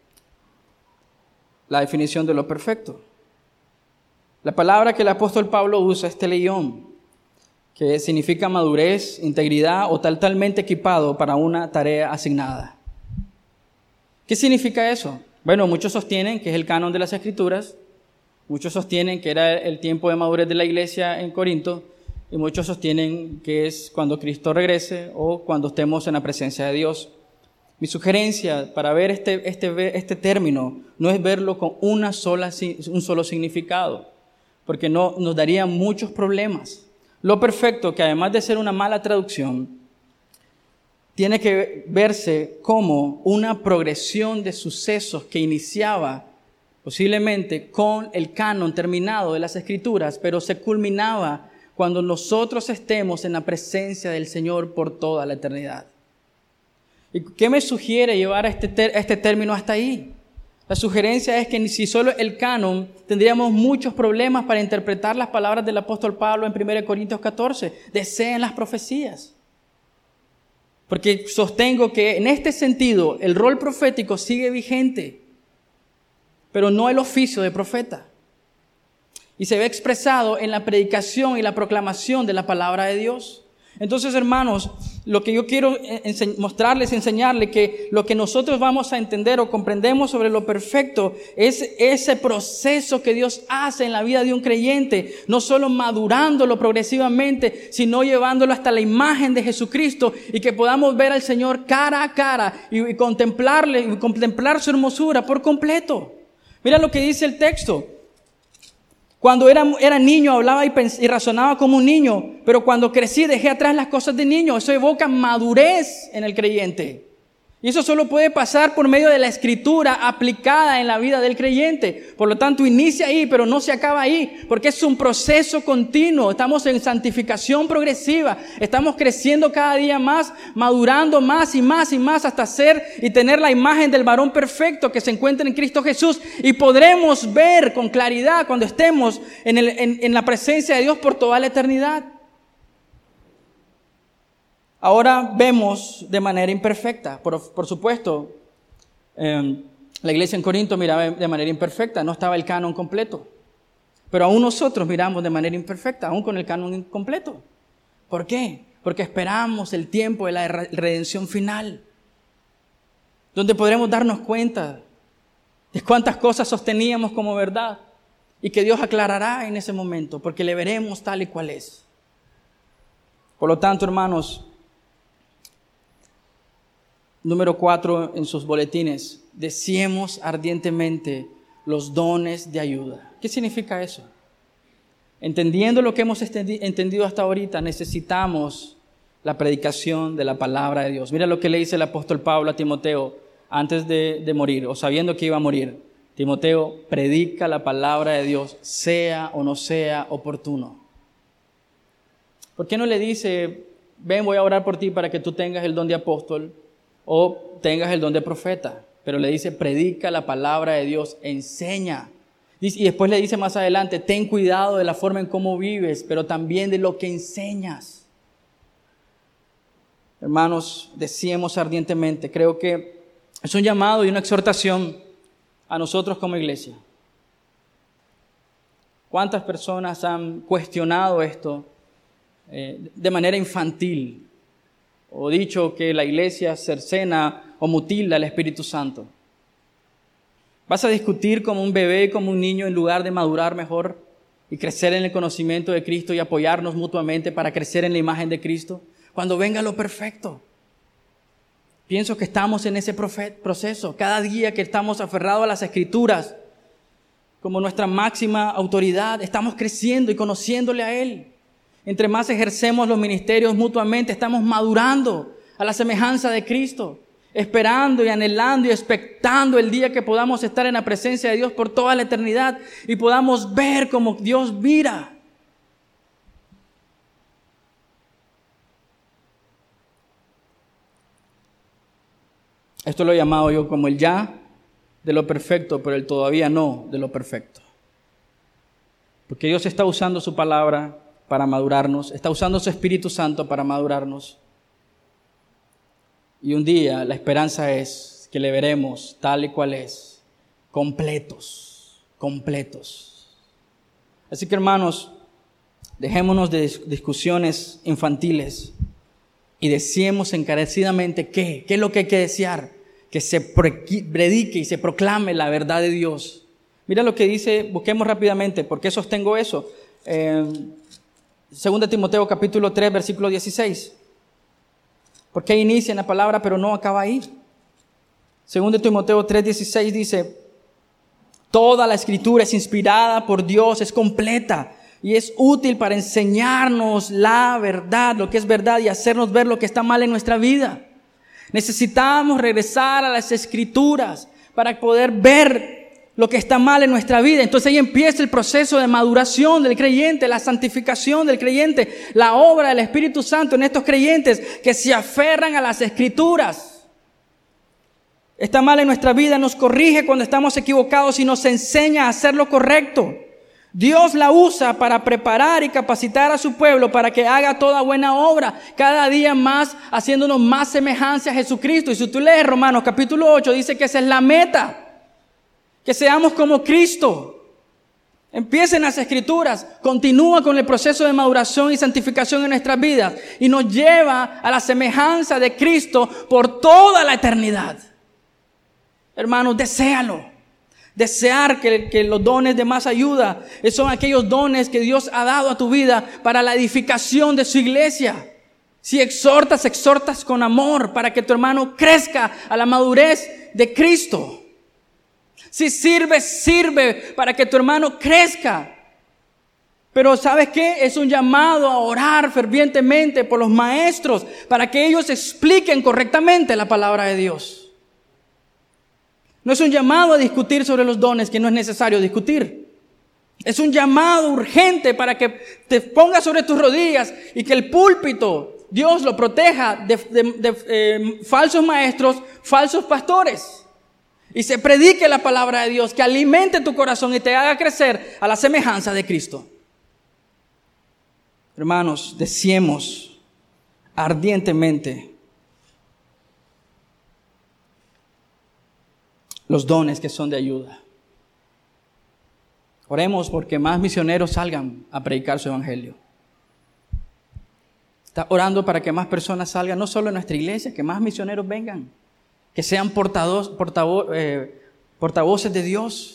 la definición de lo perfecto. La palabra que el apóstol Pablo usa es teleión, que significa madurez, integridad o totalmente equipado para una tarea asignada. ¿Qué significa eso? Bueno, muchos sostienen que es el canon de las Escrituras, muchos sostienen que era el tiempo de madurez de la iglesia en Corinto, y muchos sostienen que es cuando Cristo regrese o cuando estemos en la presencia de Dios. Mi sugerencia para ver este término no es verlo con un solo significado, porque nos daría muchos problemas. Lo perfecto, que además de ser una mala traducción, tiene que verse como una progresión de sucesos que iniciaba posiblemente con el canon terminado de las Escrituras, pero se culminaba cuando nosotros estemos en la presencia del Señor por toda la eternidad. ¿Y qué me sugiere llevar este término hasta ahí? La sugerencia es que si solo el canon, tendríamos muchos problemas para interpretar las palabras del apóstol Pablo en 1 Corintios 14. Deseen las profecías. Porque sostengo que en este sentido el rol profético sigue vigente, pero no el oficio de profeta. Y se ve expresado en la predicación y la proclamación de la palabra de Dios. Entonces, hermanos, lo que yo quiero mostrarles, enseñarles, que lo que nosotros vamos a entender o comprendemos sobre lo perfecto es ese proceso que Dios hace en la vida de un creyente, no solo madurándolo progresivamente, sino llevándolo hasta la imagen de Jesucristo y que podamos ver al Señor cara a cara y contemplarle y contemplar su hermosura por completo. Mira lo que dice el texto. Cuando era niño hablaba y razonaba como un niño, pero cuando crecí dejé atrás las cosas de niño. Eso evoca madurez en el creyente. Y eso solo puede pasar por medio de la Escritura aplicada en la vida del creyente. Por lo tanto, inicia ahí, pero no se acaba ahí, porque es un proceso continuo. Estamos en santificación progresiva. Estamos creciendo cada día más, madurando más y más y más hasta ser y tener la imagen del varón perfecto que se encuentra en Cristo Jesús. Y podremos ver con claridad cuando estemos en la presencia de Dios por toda la eternidad. Ahora vemos de manera imperfecta, por supuesto, la iglesia en Corinto miraba de manera imperfecta, no estaba el canon completo, pero aún nosotros miramos de manera imperfecta, aún con el canon incompleto. ¿Por qué? Porque esperamos el tiempo de la redención final, donde podremos darnos cuenta de cuántas cosas sosteníamos como verdad y que Dios aclarará en ese momento, porque le veremos tal y cual es. Por lo tanto, hermanos, número 4 en sus boletines, deseemos ardientemente los dones de ayuda. ¿Qué significa eso? Entendiendo lo que hemos entendido hasta ahorita, necesitamos la predicación de la palabra de Dios. Mira lo que le dice el apóstol Pablo a Timoteo antes de morir, o sabiendo que iba a morir. Timoteo, predica la palabra de Dios, sea o no sea oportuno. ¿Por qué no le dice, ven, voy a orar por ti para que tú tengas el don de apóstol o tengas el don de profeta? Pero le dice, predica la palabra de Dios, enseña. Y después le dice más adelante, ten cuidado de la forma en cómo vives, pero también de lo que enseñas. Hermanos, deseemos ardientemente. Creo que es un llamado y una exhortación a nosotros como iglesia. ¿Cuántas personas han cuestionado esto de manera infantil? O dicho que la iglesia cercena o mutila al Espíritu Santo. ¿Vas a discutir como un bebé, como un niño, en lugar de madurar mejor y crecer en el conocimiento de Cristo y apoyarnos mutuamente para crecer en la imagen de Cristo? Cuando venga lo perfecto. Pienso que estamos en ese proceso. Cada día que estamos aferrados a las Escrituras como nuestra máxima autoridad, estamos creciendo y conociéndole a Él. Entre más ejercemos los ministerios mutuamente, estamos madurando a la semejanza de Cristo, esperando y anhelando y expectando el día que podamos estar en la presencia de Dios por toda la eternidad y podamos ver como Dios mira. Esto lo he llamado yo como el ya de lo perfecto, pero el todavía no de lo perfecto. Porque Dios está usando su palabra para madurarnos, está usando su Espíritu Santo para madurarnos. Y un día la esperanza es que le veremos tal y cual es, completos. Así que, hermanos, dejémonos de discusiones infantiles y deseemos encarecidamente ¿qué es lo que hay que desear? Que se predique y se proclame la verdad de Dios. Mira lo que dice, busquemos rápidamente, ¿por qué sostengo eso? 2 Timoteo capítulo 3, versículo 16. Porque inicia en la palabra, pero no acaba ahí. 2 Timoteo 3, 16 dice, toda la Escritura es inspirada por Dios, es completa y es útil para enseñarnos la verdad, lo que es verdad y hacernos ver lo que está mal en nuestra vida. Necesitamos regresar a las Escrituras para poder ver lo que está mal en nuestra vida. Entonces ahí empieza el proceso de maduración del creyente, la santificación del creyente, la obra del Espíritu Santo en estos creyentes que se aferran a las Escrituras. Está mal en nuestra vida, nos corrige cuando estamos equivocados y nos enseña a hacer lo correcto. Dios la usa para preparar y capacitar a su pueblo para que haga toda buena obra, cada día más haciéndonos más semejanza a Jesucristo. Y si tú lees Romanos capítulo 8, dice que esa es la meta. Que seamos como Cristo. Empieza en las Escrituras, continúa con el proceso de maduración y santificación en nuestras vidas y nos lleva a la semejanza de Cristo por toda la eternidad. Hermanos, deséalo. Desear que los dones de más ayuda son aquellos dones que Dios ha dado a tu vida para la edificación de su iglesia. Si exhortas con amor para que tu hermano crezca a la madurez de Cristo. Si sirve para que tu hermano crezca. Pero ¿sabes qué? Es un llamado a orar fervientemente por los maestros para que ellos expliquen correctamente la palabra de Dios. No es un llamado a discutir sobre los dones que no es necesario discutir. Es un llamado urgente para que te pongas sobre tus rodillas y que el púlpito, Dios lo proteja de falsos maestros, falsos pastores. Y se predique la palabra de Dios, que alimente tu corazón y te haga crecer a la semejanza de Cristo. Hermanos, deseemos ardientemente los dones que son de ayuda. Oremos porque más misioneros salgan a predicar su evangelio. Está orando para que más personas salgan, no solo en nuestra iglesia, que más misioneros vengan. Que sean portavoces de Dios.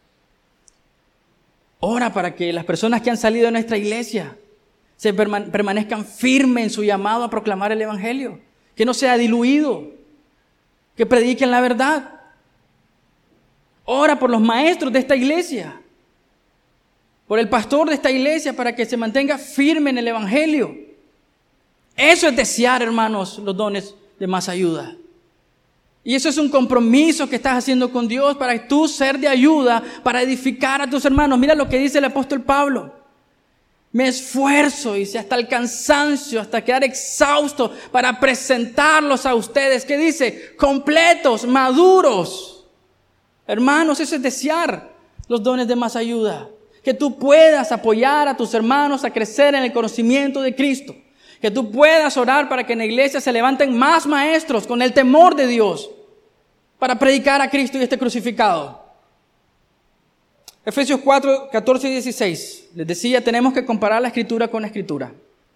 Ora para que las personas que han salido de nuestra iglesia permanezcan firmes en su llamado a proclamar el evangelio. Que no sea diluido. Que prediquen la verdad. Ora por los maestros de esta iglesia. Por el pastor de esta iglesia para que se mantenga firme en el evangelio. Eso es desear, hermanos, los dones de más ayuda. Y eso es un compromiso que estás haciendo con Dios para tú ser de ayuda, para edificar a tus hermanos. Mira lo que dice el apóstol Pablo. Me esfuerzo, dice, hasta el cansancio, hasta quedar exhausto para presentarlos a ustedes. ¿Qué dice? Completos, maduros. Hermanos, eso es desear los dones de más ayuda. Que tú puedas apoyar a tus hermanos a crecer en el conocimiento de Cristo. Que tú puedas orar para que en la iglesia se levanten más maestros con el temor de Dios para predicar a Cristo y este crucificado. Efesios 4, 14 y 16. Les decía, tenemos que comparar la Escritura con la Escritura.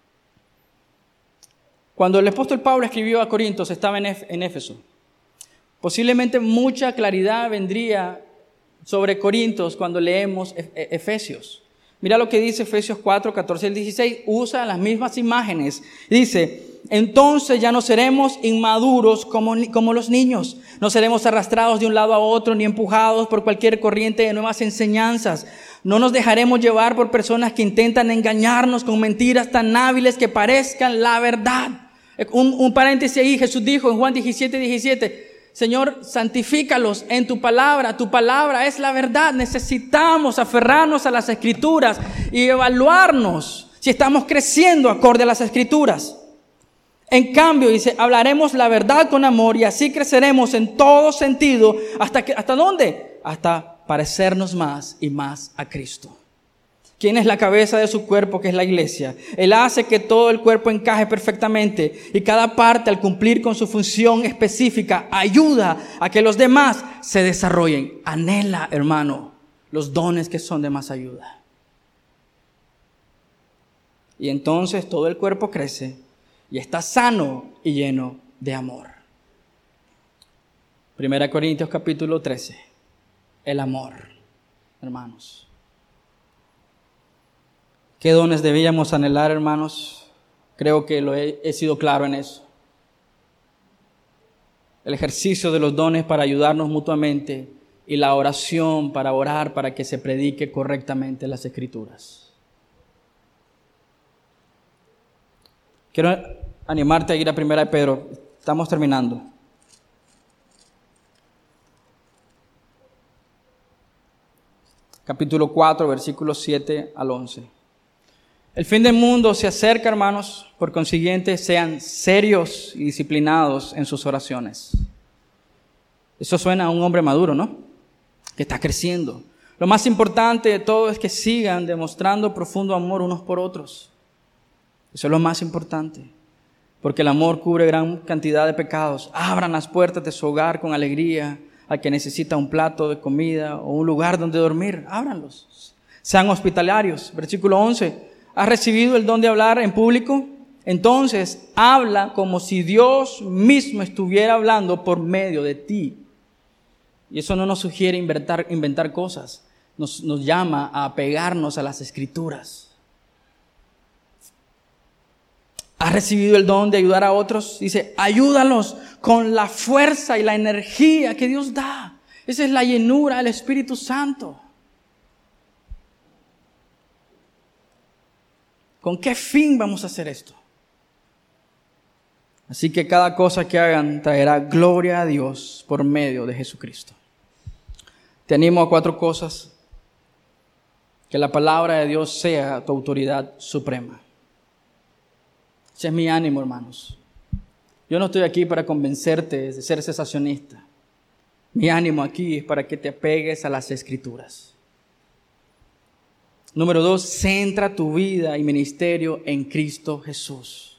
Cuando el apóstol Pablo escribió a Corintios, estaba en Éfeso. Posiblemente mucha claridad vendría sobre Corintios cuando leemos Efesios. Mira lo que dice Efesios 4, 14 y 16. Usa las mismas imágenes. Dice, entonces ya no seremos inmaduros como los niños. No seremos arrastrados de un lado a otro ni empujados por cualquier corriente de nuevas enseñanzas. No nos dejaremos llevar por personas que intentan engañarnos con mentiras tan hábiles que parezcan la verdad. Un paréntesis ahí. Jesús dijo en Juan 17, 17. Señor, santifícalos en tu palabra es la verdad. Necesitamos aferrarnos a las Escrituras y evaluarnos si estamos creciendo acorde a las Escrituras. En cambio, dice, hablaremos la verdad con amor y así creceremos en todo sentido. ¿Hasta dónde? Hasta parecernos más y más a Cristo. ¿Quién es la cabeza de su cuerpo, que es la iglesia? Él hace que todo el cuerpo encaje perfectamente y cada parte, al cumplir con su función específica, ayuda a que los demás se desarrollen. Anhela, hermano, los dones que son de más ayuda. Y entonces todo el cuerpo crece y está sano y lleno de amor. 1 Corintios capítulo 13. El amor, hermanos. ¿Qué dones debíamos anhelar, hermanos? Creo que he sido claro en eso. El ejercicio de los dones para ayudarnos mutuamente y la oración para orar para que se predique correctamente las Escrituras. Quiero animarte a ir a 1 Pedro. Estamos terminando. Capítulo 4, versículos 7 al 11. El fin del mundo se acerca, hermanos, por consiguiente, sean serios y disciplinados en sus oraciones. Eso suena a un hombre maduro, ¿no? Que está creciendo. Lo más importante de todo es que sigan demostrando profundo amor unos por otros. Eso es lo más importante. Porque el amor cubre gran cantidad de pecados. Abran las puertas de su hogar con alegría al que necesita un plato de comida o un lugar donde dormir. Ábranlos. Sean hospitalarios. Versículo 11. ¿Has recibido el don de hablar en público? Entonces habla como si Dios mismo estuviera hablando por medio de ti. Y eso no nos sugiere inventar cosas. Nos llama a apegarnos a las Escrituras. ¿Has recibido el don de ayudar a otros? Dice, ayúdalos con la fuerza y la energía que Dios da. Esa es la llenura del Espíritu Santo. ¿Con qué fin vamos a hacer esto? Así que cada cosa que hagan traerá gloria a Dios por medio de Jesucristo. Te animo a 4 cosas. Que la palabra de Dios sea tu autoridad suprema. Ese es mi ánimo, hermanos. Yo no estoy aquí para convencerte de ser cesacionista. Mi ánimo aquí es para que te apegues a las Escrituras. Número 2, centra tu vida y ministerio en Cristo Jesús.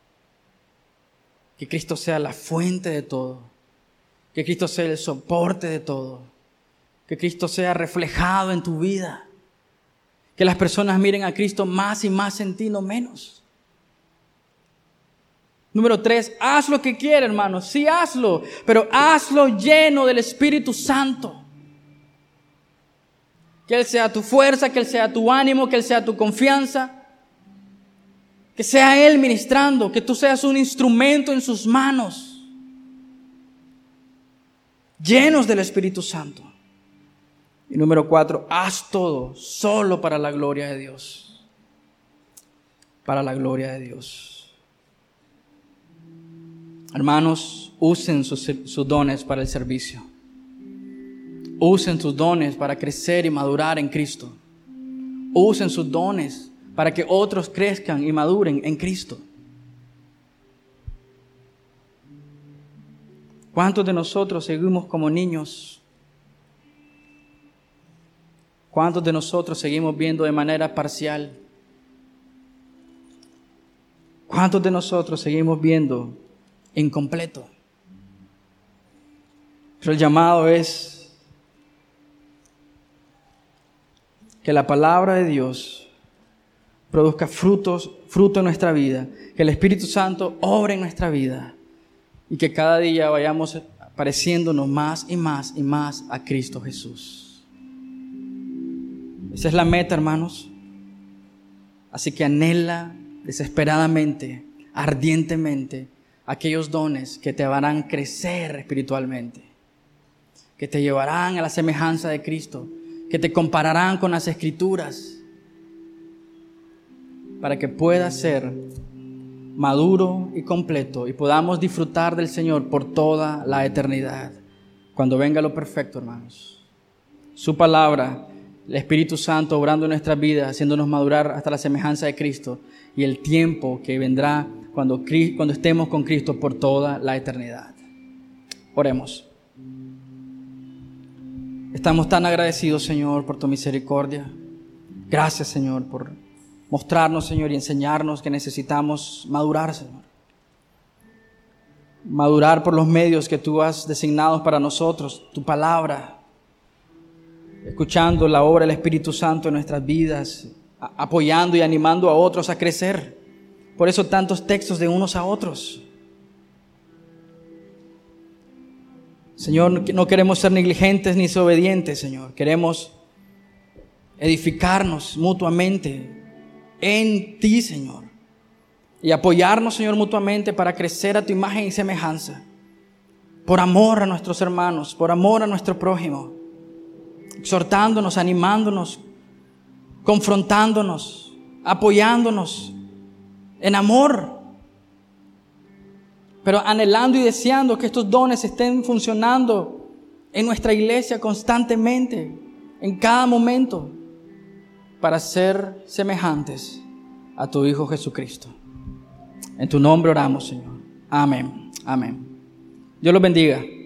Que Cristo sea la fuente de todo. Que Cristo sea el soporte de todo. Que Cristo sea reflejado en tu vida. Que las personas miren a Cristo más y más en ti, no menos. Número 3, haz lo que quieras, hermano. Sí, hazlo, pero hazlo lleno del Espíritu Santo. Que Él sea tu fuerza, que Él sea tu ánimo, que Él sea tu confianza. Que sea Él ministrando, que tú seas un instrumento en sus manos. Llenos del Espíritu Santo. Y número 4, haz todo solo para la gloria de Dios. Para la gloria de Dios. Hermanos, usen sus dones para el servicio. Usen sus dones para crecer y madurar en Cristo. Usen sus dones para que otros crezcan y maduren en Cristo. ¿Cuántos de nosotros seguimos como niños? ¿Cuántos de nosotros seguimos viendo de manera parcial? ¿Cuántos de nosotros seguimos viendo incompleto? Pero el llamado es que la palabra de Dios produzca fruto en nuestra vida, que el Espíritu Santo obre en nuestra vida y que cada día vayamos pareciéndonos más y más y más a Cristo Jesús. Esa es la meta, hermanos. Así que anhela desesperadamente, ardientemente, aquellos dones que te harán crecer espiritualmente, que te llevarán a la semejanza de Cristo, que te compararán con las Escrituras, para que puedas ser maduro y completo y podamos disfrutar del Señor por toda la eternidad. Cuando venga lo perfecto, hermanos. Su palabra, el Espíritu Santo obrando en nuestras vidas, haciéndonos madurar hasta la semejanza de Cristo, y el tiempo que vendrá cuando estemos con Cristo por toda la eternidad. Oremos. Estamos tan agradecidos, Señor, por tu misericordia. Gracias, Señor, por mostrarnos, Señor, y enseñarnos que necesitamos madurar, Señor. Madurar por los medios que tú has designado para nosotros, tu palabra, escuchando la obra del Espíritu Santo en nuestras vidas, apoyando y animando a otros a crecer. Por eso tantos textos de unos a otros. Señor, no queremos ser negligentes ni desobedientes, Señor. Queremos edificarnos mutuamente en ti, Señor. Y apoyarnos, Señor, mutuamente para crecer a tu imagen y semejanza. Por amor a nuestros hermanos, por amor a nuestro prójimo. Exhortándonos, animándonos, confrontándonos, apoyándonos en amor. Pero anhelando y deseando que estos dones estén funcionando en nuestra iglesia constantemente, en cada momento, para ser semejantes a tu Hijo Jesucristo. En tu nombre oramos, Señor. Amén. Amén. Dios los bendiga.